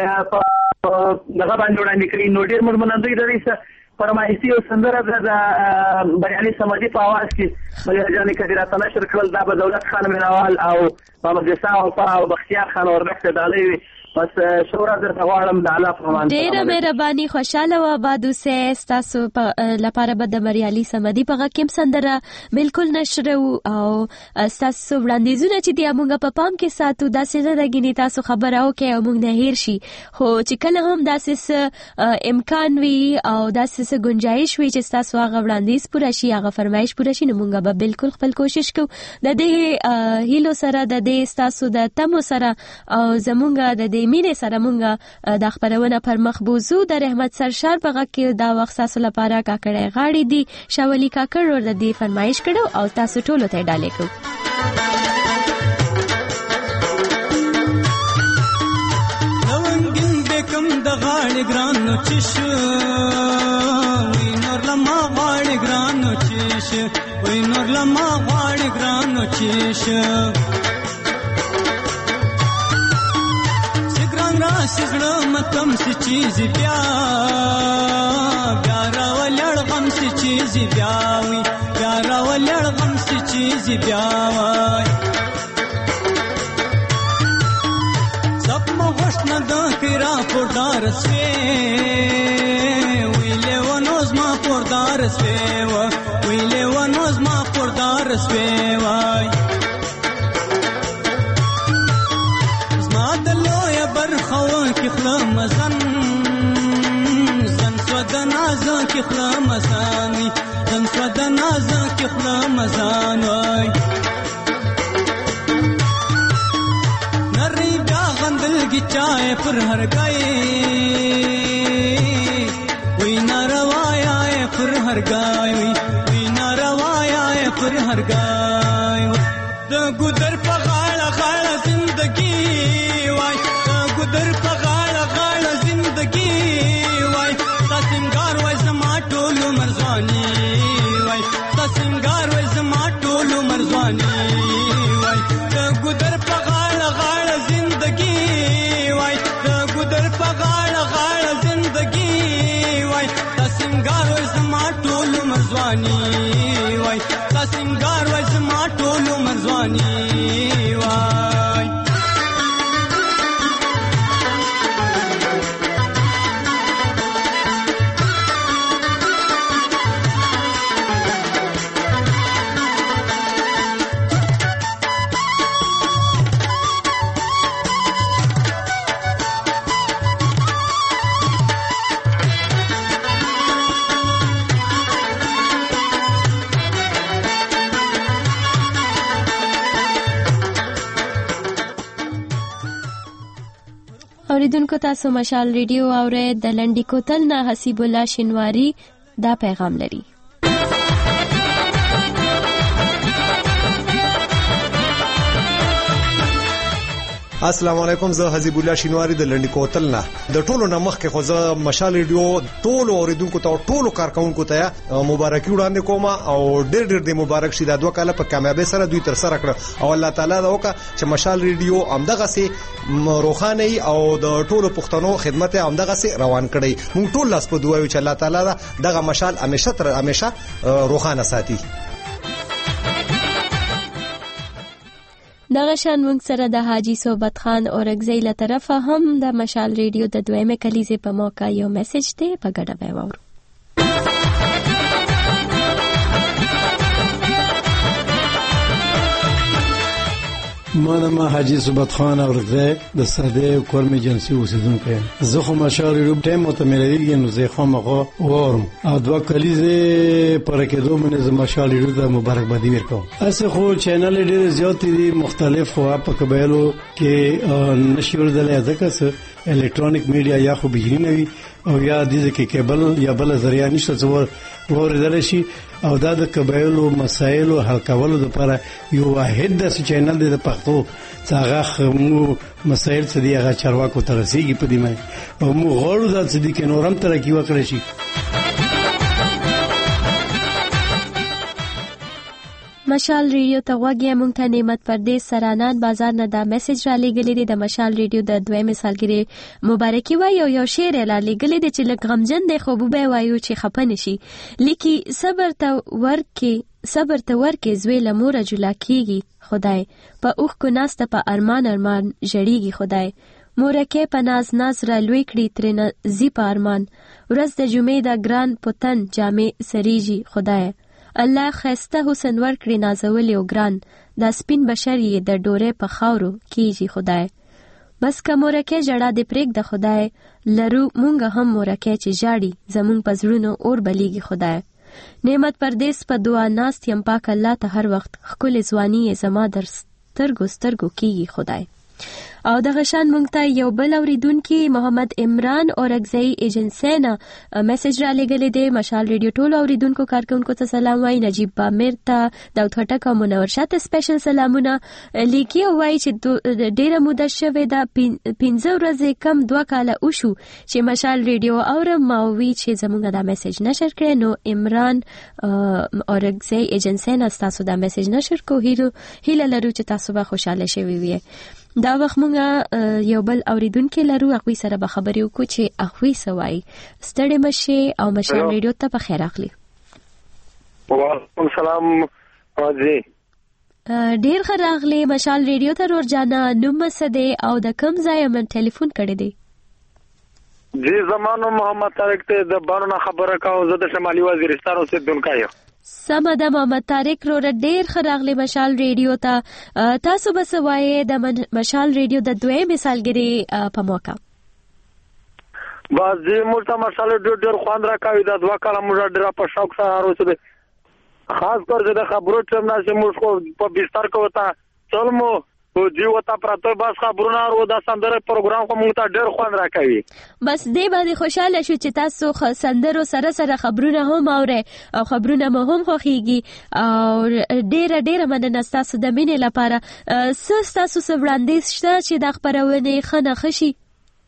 دغه باندې وړاندې کوي نو ډېر موږ منندوی د دې فرمایشي او سندره د بریالي سمدي په اواز کې ملیا جان کثیرات نشر کړل دا به دولت خان مینوال او محمد جسا او بختیار خان اوربخت دالي بس شورا درته غواړم د الله فرمان ډېره مهرباني خوشاله و آباد اوسئ ستاسو لپاره به د بریالي سمدي په غږ کې سندره بالکل نشر او ستاسو وړاندیزونه چې دی موږ په پام کې ساتو داسې نه لګینی تاسو خبره وکړئ او موږ نه هیر شي خو چې کله هم داسې امکان وي او داسې گنجائش وي چې تاسو هغه وړاندیز پوره شي هغه فرمایش پوره شي نو موږ به بالکل خپل کوشش کوو د دې هیلو سره د دې تاسو د تمو سره او زمونږ د مینه سره مونږه د خبرونه پر مخ بوزو د رحمت سرشار په غږ کې دا وخت تاسو لپاره کاکړې غاړي دي شاولي کاکړ ور د دې فرمایش کړو او تاسو ټول ته ډالې کو لونګین بکم د غاړې ګرانو چشو وی نور لما غاړې ګرانو چشو وی نور لما غاړې ګرانو چشو سزړه متم سی چیز بیا بیا راولړ غم سی چیز بیا وی بیا راولړ غم سی چیز بیا وای سب مغش نه د کرا پردار سوی وی له ونوز ما پردار سوی وی له ونوز ما پردار سوی وای کی خلم مزن زن سود نازا کی خلم مزانی زن سود نازا کی خلم مزانی نری بیا غندل کی چائے پر ہر گئے وی ناروایا پر ہر گئے وی ناروایا پر ہر گئے د ګدر په غاړه غاړه زندگی وای د ګدر په غاړه غاړه زندگی وای تا سنگار وای زما ټول مرزوانی وای تا سنگار وای زما ټول مرزوانی وای د ګدر په غاړه غاړه زندگی وای د ګدر په غاړه غاړه زندگی وای تا سنگار وای زما ټول مرزوانی وای تا سنگار وای زما ټول مرزوانی وای اوریدونکو تاسو مشال ریډیو اورئ د لنډی کوتل نه حسیب الله شینواری دا پیغام لري السلام علیکم، زه حزب الله شینواری د لنډی کوتل نه. د ټولو نمخ کې خو زه مشال ریډیو ټولو اوریدونکو ته ټولو کارکونکو ته مبارکي وړاندې کوم او ډېر ډېر د مبارک شي د دوه کاله په کامیابی سره دوی تر سره کړ او الله تعالی دا وکړه چې مشال ریډیو همدغه سي روخانه او د ټولو پښتنو خدمت همدغه سي روان کړي. موږ ټول لاس په دوه چې الله تعالی دغه مشال همیشه تر همیشه روخانه ساتي. دغه شان موږ سره د حاجی صوبت خان اورګزی له طرفه هم د مشال ریډیو د دویمه کلیزې په موقع یو میسج دی، په ګډه به واورو. ما نام حاجی صوبت خان اورګزی د ساده کورم ایجنسی اوسیدونکو یم. زه خو مشال ریډیو ټیم متمرګي نو زه خو مخه ورم او دوه کلیزې پر کېدو باندې زه مشال ریډیو ته مبارکبادي ورکوم. اسه خو چینل ډېر زیات دي، مختلف خو په قبایلو کې نشور دلې ځکه څه الکترونیک میډیا یا خو بجلی نه وي او یا د کې کیبل یا بل ذریعہ نشته څور ورېدل شي او دا د قبایلو مسایل حل کولو لپاره یو واحد د چینل د پښتو څنګه مو مسایل څه دی هغه چارواکو ته رسیږي په دې مې او مو غوړو د څه دي کې نورم ترقی وکړي شي. مشال ریډیو ته غوږی مونږ ته نعمت پردیس سرانان بازار نه دا میسج را لېږلی دی. د مشال ریډیو د دویمې سالګرې مبارکي وایي او یو شعر یې را لېږلی دی چې لږ غمجن دی خو به وایو چې خفه نه شي. لیکي صبر ته ورکې صبر ته ورکې زوی له موره جلا کېږي خدای، په اوښکو ناسته په ارمان ارمان ژړېږي خدای، مورکې په ناز ناز را لوی کړي ترېنه ځي په ارمان، ورځ د جمعې د ګران پتن جامې سریږي خدای، الله خسته حسن ورکړي نازولې او ګران، دا سپین بشر یې د ډورې په خاورو کېږي خدای، بس که مورکې ژړا دې پرېږده خدای، لرو مونږ هم مورکې چې ژاړي زمونږ په زړونو اور بلیږي خدای. نعمت پردیس په دعا ناست یم پاک الله ته هر وخت، ښکلې ځواني یې زما در سترګو سترګو کېږي خدای. او دغه شان مونږ ته یو بل اوریدونکي محمد عمران اورګزی ایجنسی نه میسج را لېږلی دی. مشال ریډیو ټولو اوریدونکو کارکونکو ته سلام وایي. نجیب بامیر ته، داود خټک او منور شاه ته سپیشل سلامونه لیکي او وایي چې ډېره موده شوې ده، پنځه ورځې کم دوه کاله وشو چې مشال ریډیو اورم او وی چې زمونږ دا میسج نشر کړی. نو عمران اورګزی ایجنسی نه ستاسو دا میسج نشر کو، هیله لرو چې تاسو به خوشحاله شوي وي. دا وخت مونږه یو بل اوریدونکو لرو، هغوی سره به خبرې وکړو چې هغوی څه وایي. ستړي مشي او مشال ریډیو ته په خیر اخلي. وعلیکم السلام حاجی. ډیر ښه راغلی مشال ریډیو ته ورجانه. نوم څه دی او د کوم ځای من ټلیفون کړی دی؟ جی زمانو محمد طارق ته د بارونه خبره کوم، زه د شمالي وزیرستان اوسیدونکی یم. سمه ده محمد طارق وروره، ډېر ښه راغلی مشال ریډیو ته. تاسو به څه وایې د مشال ریډیو د دویمې سالګرې په موقع؟ بس جی موږ ته مشال ریډیو ډېر خوند راکوي. دا دوه کاله موږ ډېر په شوق سره هر اوسېدو، خاص کر چې د خبرو ټیم نه چې موږ خو په بستر کې وته چلمو جی وته پراته بس خبرونه او د سندره پروګرام خو موږ ته ډېر خوند راکوي. بس دې باندې خوشاله شو چې تاسو سندرو سره سره خبرونه هم اورئ او خبرونه مو هم خوښیږي او ډېره ډېره مننه ستاسو د مینې لپاره. څه ستاسو څه وړاندیز شته چې دا خپرونې ښه نه ښه شي؟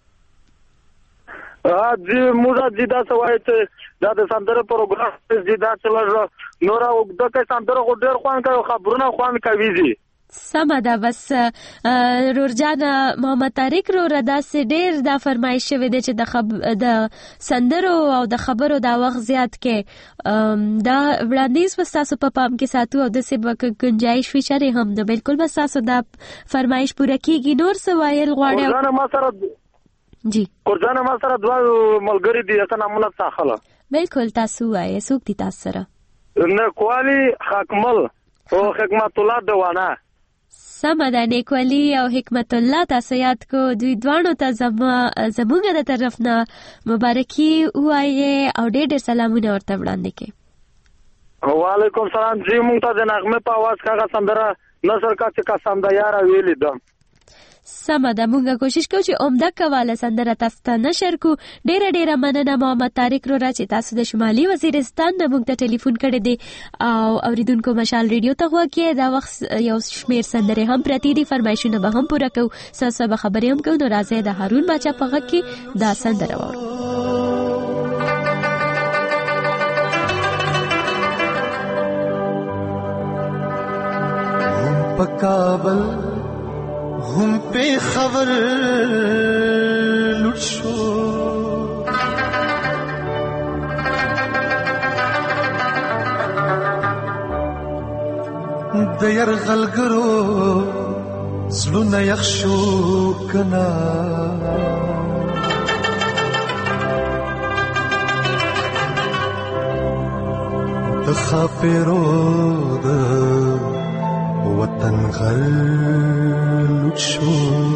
جی موږ جی دا څه وایي چې دا د سندره پروګرام جی دا چې نوره اوږده کې سندره خو ډېر خوند کوي، خبرونه خوند کوي جی. سمه ده. بس رورجان محمد طارق وروره داسې ډېر دا فرمایش شوی دی چې د خب... د سندرو او د خبرو دا وخت زیات کې دا وړاندیز به ستاسو په پام کې ساتو او داسې به ګنجایش وي چرې هم نو بالکل به ستاسو دا فرمایش پوره کیږي. نور څه ویل غواړئ؟ قرجانه ما سره جی قرجانه ما سره دوه ملګري دي، اته نامونه څاخله. بالکل تاسو وایئ، څوک دي تاسو سره؟ نیکوالی حکمل او حکمت الله دوانه. سمه ده، نیکوالی او حکمت الله تاسو یاد کو. دوی دوانو ته زموږ د طرف نه مبارکي وایي او ډېر ډېر سلامونه ورته وړاندې کړئ. وعلیکم سلام جی. موږ ته د نغمه په आवाज کاغه سندره نصر کا چې کا سنده یاره ویلې دم. سمه ده مونږه کوشش کوو چې عمده کواله سندره تاسو ته نشر کو. ډیره ډیره مننه محمد طارق رو را چې تاسو د شمالي وزیرستان نه مونږ ته ټلیفون کړی دی او اوریدونکو مشال ریډیو ته غوږی دا وخت یو شمیر سندره هم پرتی دي فرمایشونه به هم پوره کوو ساسه به خبرې هم کوو. نو راځي د هارون باچا په غږ کې دا سندره وورو. په کابل هم په خبر لوټ شو د يرغلګرو زړونه یخ شو کنا د خاپیرو د وطن غل لوټ شو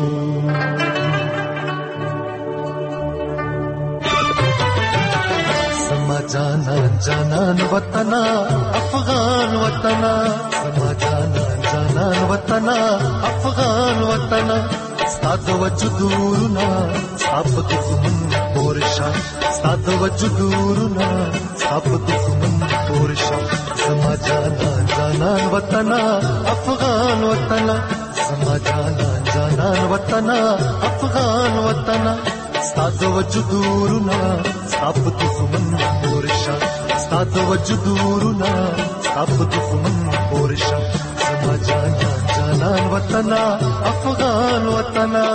سما جانا جانان وطنا افغان وطنا سما جانا جانان وطنا افغان وطنا ستاد وجودورنا ساب دښمن پورشا ستاد وجودورنا ساب دښمن پورشا سما جانا جانان وطنا افغان وطنا سما جانا جانان وطنا افغان وطنا ستاد وجودورنا ساب دښمن پورشا ستاد وجودورنا ساب دښمن پورشا سما جانا جانان وطنا افغان وطنا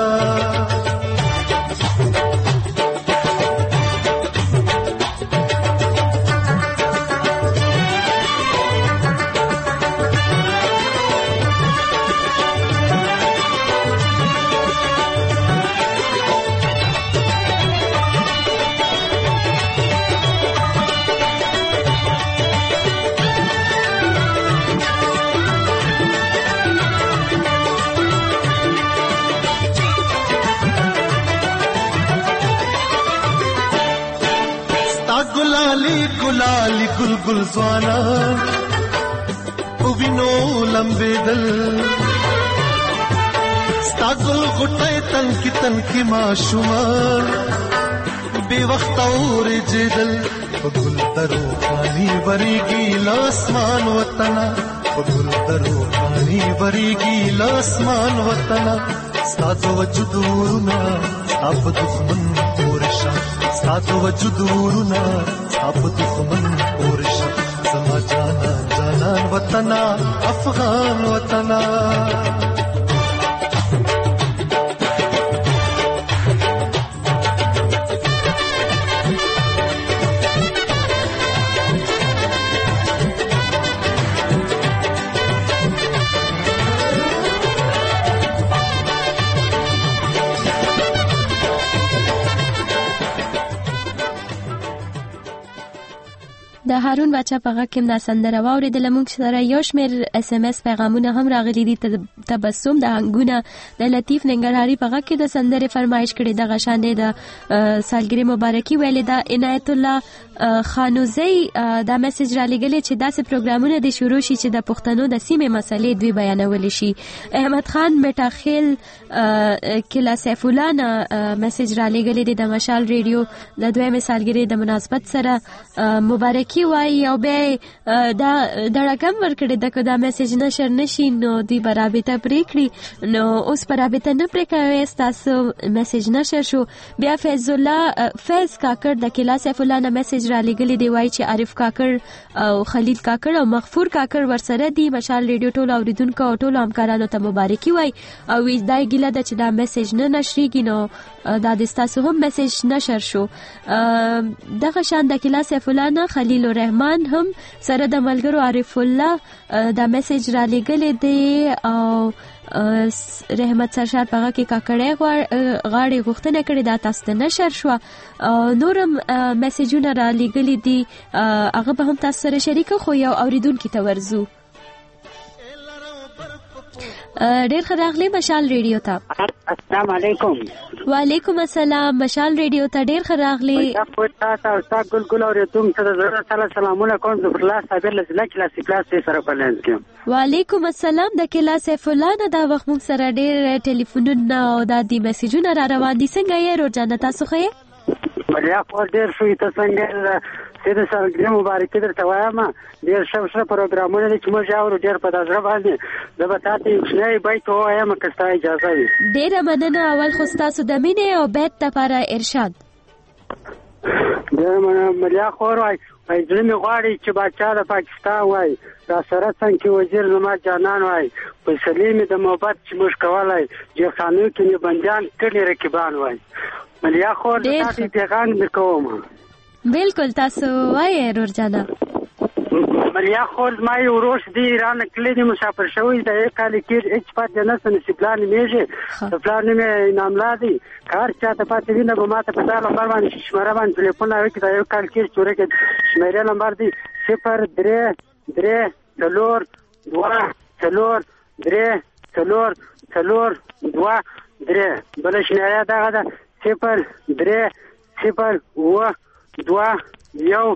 गुलाली गुल गुल ज़वाना उविनो लंबे दल स्तागुल गुटे तन की तन की माशुमान बेवक्त और जिदल गुल दरो पानी बरीगी लासमान वतना गुल दरो पानी बरीगी लासमान वतना स्ताद वजुदूरना अब दुश्मन पोरशा स्ताद वजुदूरना अब दुश्मन पोरशा समा जाना जाना वतना अफगान वतना د هارون بچا په غږ کې دا سندره واورېدله. موږ سره یو شمېر اس ام اس پیغامونه هم راغلي دي. تبسم د هنګونه د لطیف ننګرهاري په غږ کې د سندرې فرمایش کړې. دغه شانې د سالګرې مبارکي ویلې ده. عنایت الله خانوزی دا میسج را لېږلی چې داسې پروګرامونه د شروع شي چې د پښتنو د سیمې مسلې دوی بیانولی شي. احمد خان میټاخیل کلا سیف الله نه میسج را لېږلی دی د مشال ریډیو د دویمې سالګرې د مناسبت سره مبارکي وایي او بیا دا دړکم ورکړې ده که دا میسج نشر نشي نو دوی به رابطه پرې کړي. نو اوس په رابطه نه پرې کوئ ستاسو میسج نشر شو. بیا فیض الله فیض کاکړ د کلا سیف الله نه میسج را لېږلی دی. وایي چې عارف کاکړ او خلیل کاکړ او مغفور کاکړ ورسره دي. مشال ریډیو ټولو اوریدونکو او ټولو همکارانو ته مبارکي وایي او دا یې ګیله ده چې دا میسج نه نشریږي نو دا د ستاسو هم میسج نشر شو. دغه شان د کلا سیف الله نه خلیل الرحمن هم سره د ملګرو عارف الله دا میسج را لېږلی دی او رحمت سرشار په هغه کې کاکړی غاړې غوښتنه کړې دا تاسو ته نشر شوه. نورم میسجونه را لېږلي دي هغه به هم تاسو سره شریکه خو یو اوریدونکي ته ورځو. ډېر ښه راغلی مشال ریډیو ته. السلام علیکم. وعلیکم السلام. مشال ریډیو ته ډېر ښه راغلی. تاسو تاسو ګل ګل اوریدم ته زړه سره سلامونه کوم. زفر الله صاحب له ځل کلاس کلاس سره پلان کوم. وعلیکم السلام. د کلاس فلانه دا وخت موږ سره ډېر ټلیفونونه او د دې میسجونه را روان دي. څنګه یې روزانه تاسو خو یې؟ بیا خو ډېر شوي ته څنګه سیده سره مبارکي درته وایم. ډېر ښه ښه پروګرامونه دي چې موږ اورو ډېر په زړه باندې. زه به تا ته یو کوچنی بیت ووایم که ستا اجازه وي. ډېره مننه. اول خو ستاسو د مینې او بیت دپاره ارشاد. ډېره مننه. ملیا خور وایي وایي زړه مې غواړي چې باچا د پاکستان وایي را سره څنګ کې وزیر زما جانان وایي فیصلې مې د محبت چې موږ کولی جیخانو کې مې بندیان کړي رقیبان وایي. ملیا خور د تاسې پیغام مې کوم. بالکل تاسو وایې رور جانا. ملیا خور زما یو وروش دی ایران کلی دی مسافر شوی د یک کال کې هیڅ پاتې نه څه نصیب پلان میږي. د پلان مې انعام لا دی کار چاته پاتې وینه به ماته په دغه نمبر باندې شماره باندې ټلیفون راوړي د یو کال کې چوره کې شماره نمبر دی صفر درې درې څلور دوه څلور درې څلور څلور دوه درې. بله شماره دغه ده صفر درې صفر اوه دوه یو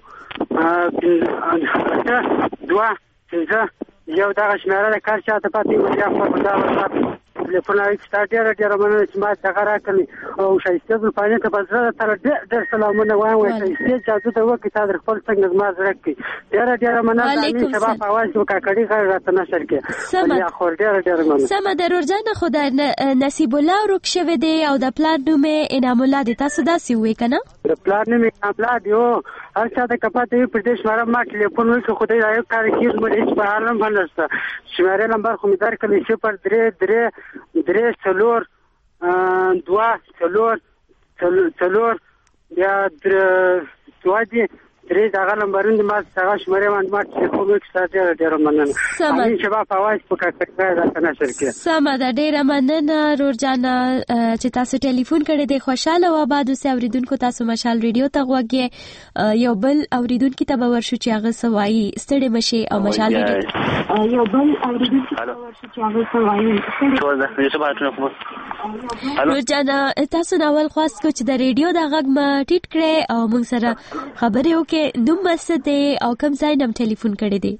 اته دوه پنځه یو. دغه شمېره د کار چاته پاتې وي یا خو په دغه وخت ټلیفون راوړي چې ستا ډېره ډېره مننه چې ما دغه راکړلې او ښایستې زلفانې ته په زړه سره ډېر ډېر سلامونه وایم. وایي ښایستې جادو ته وکړي تا در خپل څنګه زما زړه کړي. ډېره ډېره مننه. امین سبا په اواز کې کاکړي غږ راته نشر کړي. یا خور ډېره ډېره مننه. سمه ده رورجانه. خو د نصیب الله ورک شوی دی او د پلار نوم یې انعام الله دی. تاسو داسې ووایئ که نه؟ د پلار نوم یې انعام الله دی. او هر چا ته که پاتې وي پر دې شماره ما ټلیفون وکړي خو دی دا یو کار کېږي زموږ هېڅ په حال هم نشته. شماره نمبر خو مې درکړلی صفر درې درې درې څلور دوه څلور څلور بیا دوه دي درې دغه نمبرونه ما دغه شمېرې باندې ما ټلیفون وکړي ستا ډېره ډېره مننه. امین شبا په اواز په کاکړۍ راته نشر کړي. سمه ده. ډېره مننه رورجانه چې تاسو ټلیفون کړی دی. خوشحاله او آباد اوسئ. اورېدونکو تاسو مشال ریډیو ته غوږ یې. یو بل اورېدونکي ته به ورشو چې هغه څه وایي. ستړې مه شئ او مشال ریډیو یو بل اورېدونکي ته به ورشو چې هغه څه وایي. رورجانه تاسو نه اول خواست کو چې د ریډیو د غږ ما ټیټ کړئ او موږ سره خبرې وکړئ. نوم څه دی او کوم ځای نه ټلیفون کړی دی؟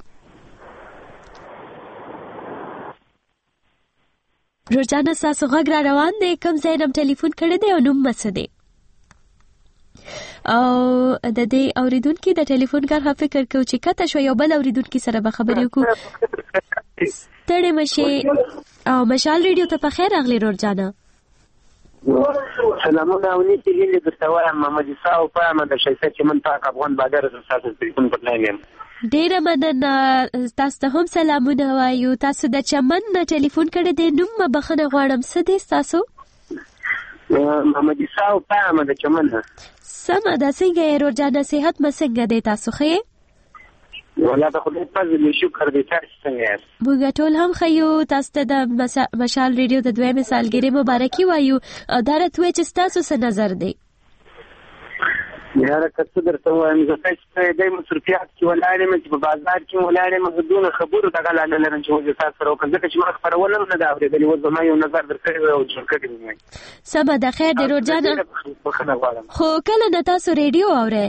رورجانه ستاسو غږ را روان دی. کوم ځای نه ټلیفون کړی دی او نوم څه دی؟ او د دې اوریدونکي د ټلیفون کار فکر کوي چې کته شو یو بل اوریدونکي سره به خبرې وکړو. ستړي مشي او مشال ریډیو ته په خیر راغلی رورجانه. سلامونه او نیتی لیلی درته وایم. محمد عیسی او پایم د ښایسته چمن پاک افغان بادر زه ستاسو ټلیفون پر لاین یم. ډېره مننه. تاسو ته هم سلامونه وایو. تاسو د چمن نه ټلیفون کړی دی. نوم مه بخښنه غواړم څه دی ستاسو؟ محمد عیسی او پایم د چمن نه. سمه ده. څنګه یې رورجانه؟ صحت مو څنګه دی؟ تاسو ښه یې؟ والله د خدای فضل شکر دی. تاسو څنګه یاست؟ موږ ټول هم ښه یو. تاسو ته د مشال ریډیو د دویمې سالګرې مبارکي وایو. دا راته ووایئ چې ستاسو څه نظر دی؟ یاره که څه درته ووایم زه چې دی مصروفیات کې ولاړ یم چې په بازار کې ولاړ یم زه دونه خبرو دغه لاله لرم چې اوس تاسو سره وکړم ځکه چې ما خپرونه هم نه ده اورېدلې. اوس زما یو نظر درکړی وی او جوړ کړی مې. سمه ده. خیر دی رورجانه. خو کله نه تاسو ریډیو اورئ؟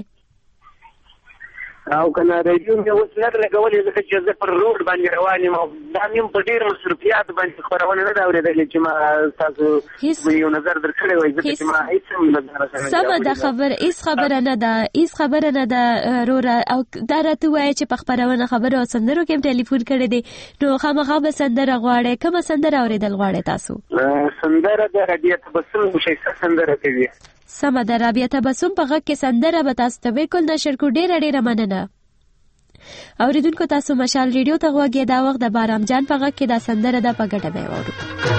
او کنه ریډیو مې اوس نه لګولې ځکه چې زه پر روډ باندې روان یم او دا مې په ډېر مصروفیات باندې خپرونه نه ده اورېدلې چې ما تاسو یو نظر درکړی وی ځکه چې ما هېڅ هم نظر سره. سمه ده. خبر هېڅ خبره نه ده. هېڅ خبره نه ده روره. او دا راته ووایه چې په خپرونه خبرو او سندرو کې هم ټلیفون کړی دی نو خامخا به سندره غواړئ. کومه سندره اورېدل غواړئ تاسو؟ سندره د رابعه تبسم ښایسته سندره کوي. سمه ده. رابعه تبسم په غږ کې سندره به تاسو ته بالکل نشر کړو. ډېره ډېره مننه. اوریدونکو تاسو مشال ریډیو ته غوږ یې. دا وخت د بارام جان په غږ کې دا سندره ده. په ګډه به یې واورو.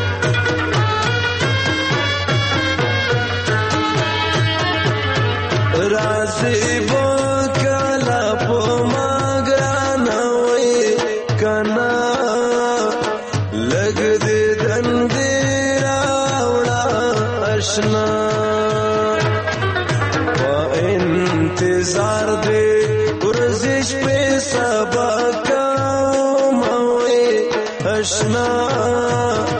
راځي به کله په ما ګرانه وي کنه لږ دې دندې راوړه اشنا په انتظار دې ورزش په سبا کوم وي اشنا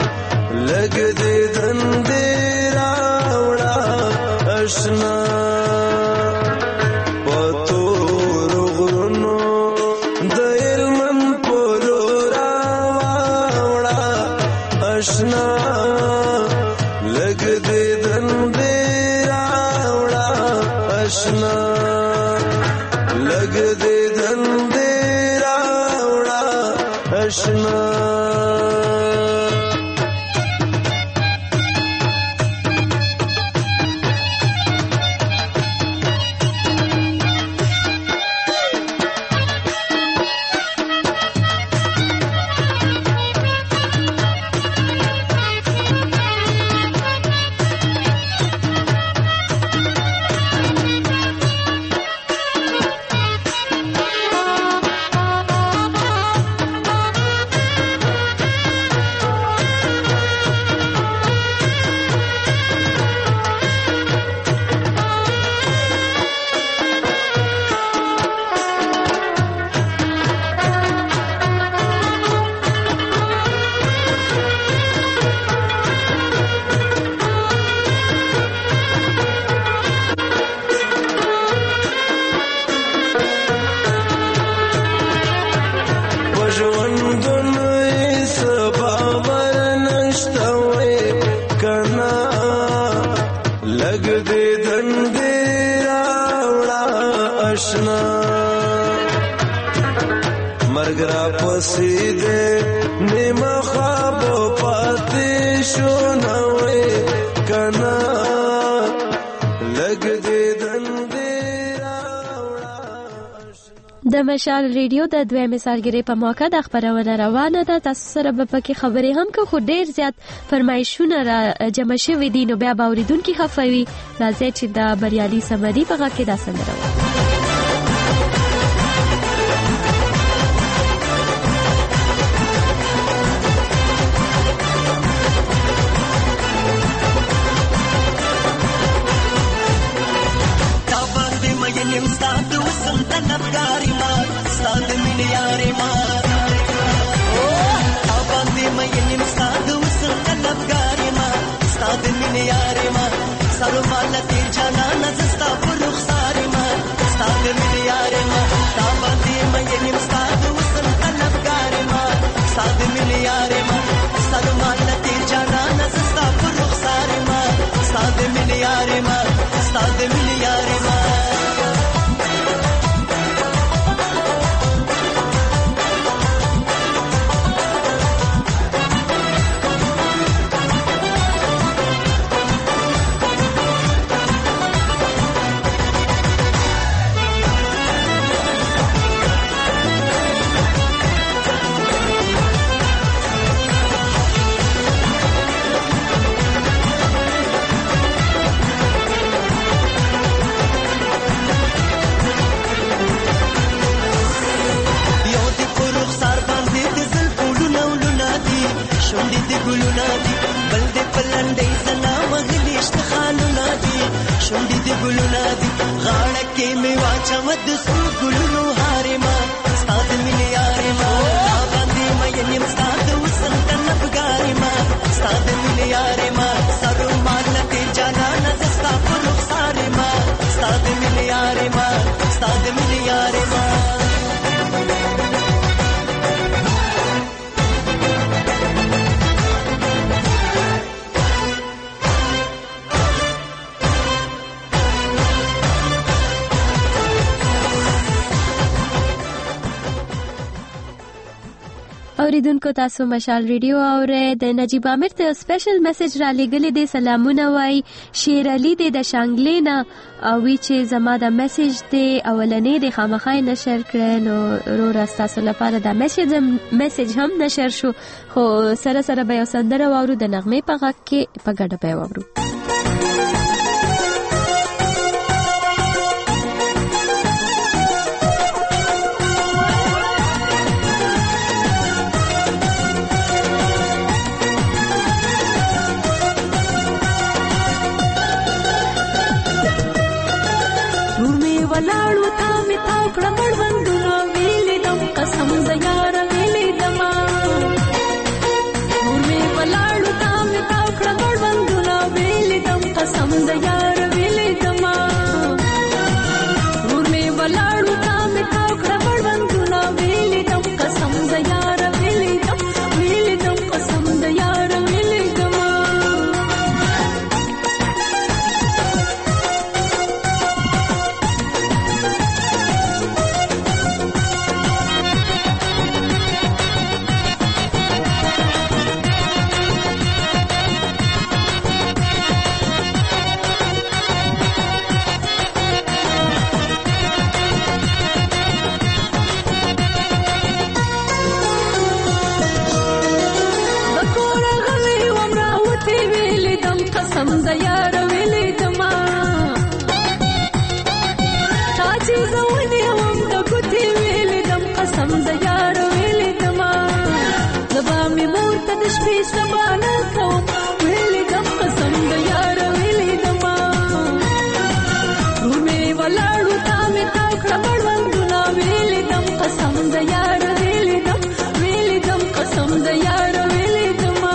آشنا د مشال ریډیو د دویمې سالګرې په موقع د خبرونه روانه ده. تاسو سره به پکې خبرې هم که خو ډیر زیات فرمایشونه را جمع شوي دي، نو بیا به اورېدونکي خفه وي. راځئ چې د بریالي صمدي په غږ کې دا سندره اوریدونکو تاسو مشال ریډیو اوره د نجیب عامر ته سپیشل میسج را لګلې دي. سلامونه وای شیر علي د شانګلینا او وی چې زما د میسج دی اولنې د خامخای نشر کړي، نو رو راستاسو لپاره د میسج میسج هم نشر شو، خو سره سره به یو سندره واورو د نغمه په غږ کې په ګډه به واورو. ولاړو تا می تاو کړه مړوندونه ویلې دم قسم زیار ویلې دما نور می ولاړو تا می تاو کړه مړوندونه ویلې د یار ویلې دما تا چې زونی هم د ګوتې ویلې دم قسم د یار ویلې دما زبا مې مور ته د شپې سبا نه کوم ویلې دم قسم د یار ویلې دما رومې ولاړو تا مې تاو کړه مړوندونه ویلې دم قسم د یار ویلې دم ویلې دم قسم د یار ویلې دما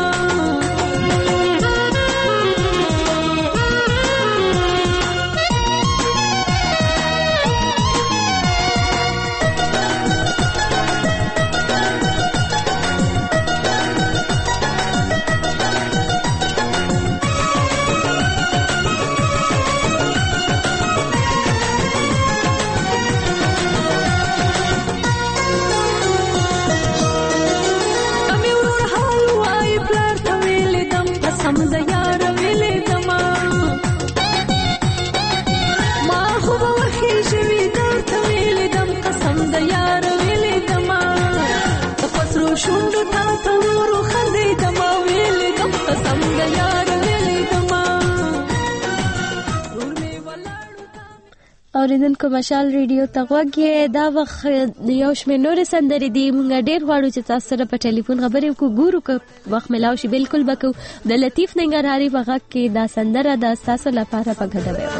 اوریدونکو مشال ریډیو ته غوږ دا وخت یو شمېر نورې سندرې دي موږ ډېر غواړو چې تاسو سره په ټلیفون خبرې وکړو ګورو که وخت میلاو شي بالکل به کوو د لطیف ننګرهاري په غږ کې دا سندره ده ستاسو لپاره په ګډه به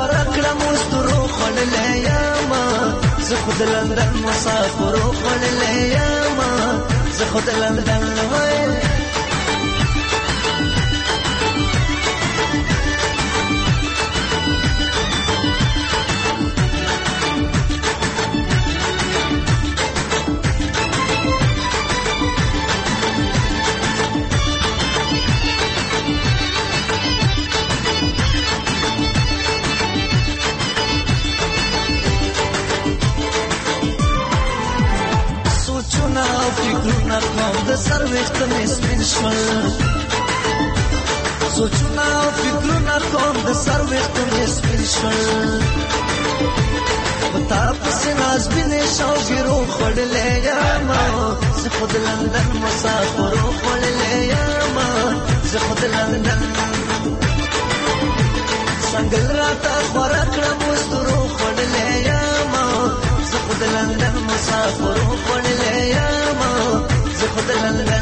زه خود لندن مسافر خوړلې یم زه خود لندن وای فکرونه کوم د سر وخت مې سپین شول سوچونه او فکرونه کوم د سر وخت مې سپین شول پتا پسې ناز بینې شوګیرو خوړلې یم زه خود لندن مسافر خوړلې یم زه خود لندن څنګه راته خورا کړم مستورو خوړلې یم زه خود لندن مسافر خوړلې یم زه خود لندن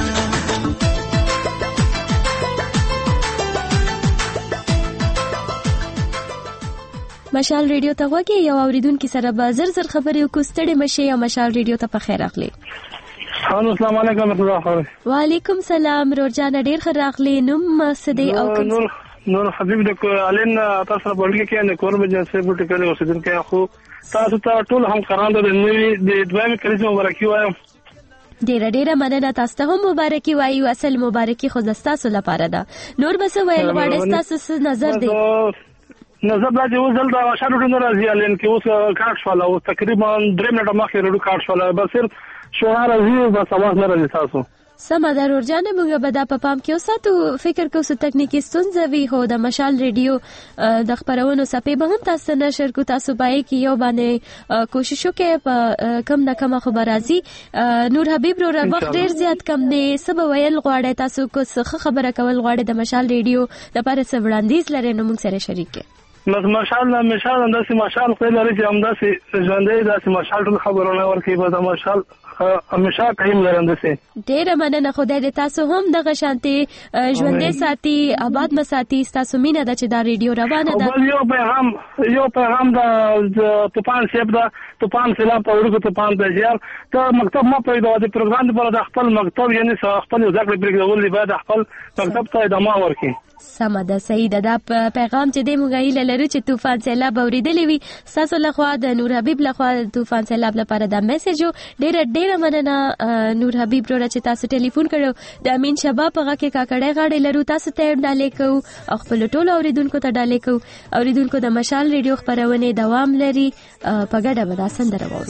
مشال ریډیو ته غوږی یو اوریدونکو سره به زر زر خبرې وکړو ستړي مشه یا مشال ریډیو ته په خیر اخلي الو السلام علیکم ورحمۃ الله وعلیکم سلام رورجان ډیر خیر اخلي نوم سدي او نور نور حبیب د علین تاسو سره بولګي کې نه کور مې جنسي بوټي کړي اوسیدونکو خو تاسو ته ټول هم قران د نوې د دوامي کلیزه مبارکي وایم ډیره ډیره مننه تاسو ته هم مبارکي وایو اصل مبارکي خو تاسو لپاره ده نور بس ویل غواړم تاسو نظر دی نظر دا چې وزل دا شارو ډنه راځي الین کې اوس کارت شواله او تقریبا درې منټه مخکې ورو کارت شواله بس صرف شوهر راځي بس आवाज نه راځي تاسو سم ده ورجانه موږ به دا په پام کې اوساتو فکر کوو چې تکنیکی ستونزې وي خو د مشال ریډیو د خبرونو سپې به هم تاسو نشر کو تاسو پای کې یو باندې کوشش وکړئ په کم نه کم خبر راځي نور حبیب رو وخت ډیر زیات کم دی سبا ویل غواړی تاسو کو څه خبره کول غواړی د مشال ریډیو لپاره څه وړاندیز لري نو موږ سره شریک بس ماشاءالله مشال انداسي مشال خو لري چې همداسي ژوندې داسي مشال ټول خبرونه ورکړي به د مشال همیشه قائم لرندسه ډیره مننه خدای دې تاسو هم دغه شانتي ژوندې ساتي آباد مساتي تاسو مینه د چې دا ریډیو روانه ده یو پیغام یو پیغام د طوفان سیب دا طوفان سیلاب په ورګو طوفان د جیار ته مکتب ما پیدا د پروګرام لپاره د خپل مکتب یعنی خپل ځکه پرګول دی باید خپل مکتب ته ادامه ورکړي سمه ده صحیح ده دا پیغام چې د موږ لري چې طوفان سیلاب اوریدلې وي تاسو له خوا د نور حبیب له خوا طوفان سیلاب لپاره دا میسج ډېر ډېر مننه نور حبیب وروره چې تاسو ټلیفون کړو د امین شباب په غږ کې کاکړې غاړې لرو تاسو ته ډالې کو خپل ټولو اوریدونکو ته ډالې کو اوریدونکو د مشال ریډیو خبرونه دوام لري په ګډه به دا سندره وورو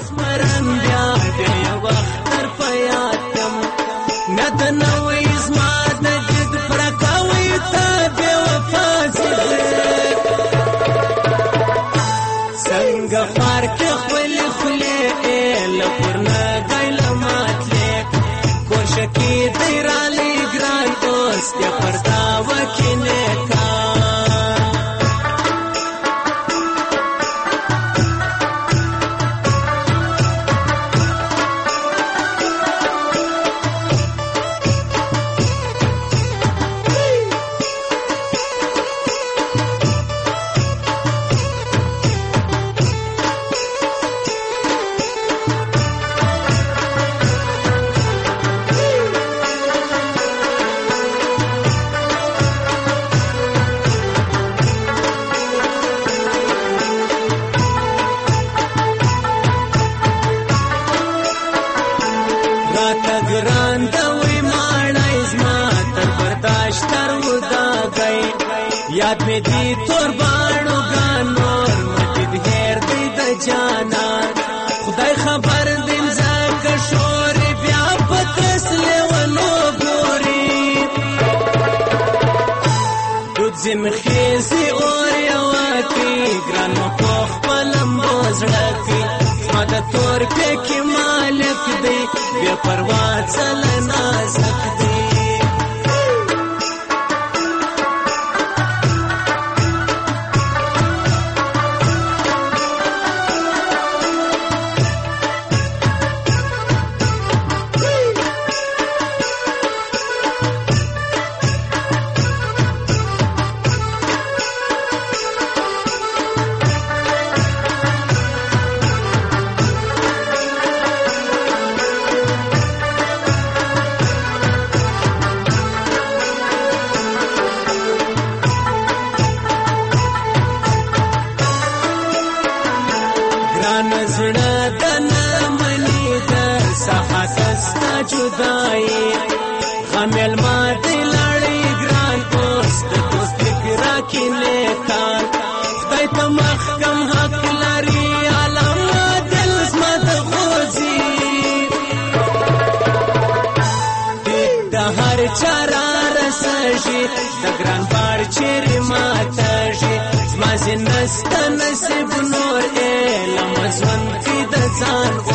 غفار کې خپل خله لپرنا غیله ماتله کوشکی دیرالی ګران دوست پردا وکینه کا راته ګران د وې ماړی زما تر برداشت تر وداګی یاد مې دي تور باڼو ګان نور مټې د هېر دی د جانان خدای خبر دیم زکه شورې بیا په ترس لیونو ګوري دود زمخیزي اور یواکي ګران مو په خپل مو زړه کې زما د تور پېکې مالک دی بې پروا چل نازک دی جدائی غمیل ما دی لڑی گران اوس د دوست فکرا کی نیتان خدای ته محکم حق لري عالم دل زما د خوځي د هر چارا رسشي د ګران بار چیرې ماتشي زما زنست نصیب نور علم ژوند کې د ځان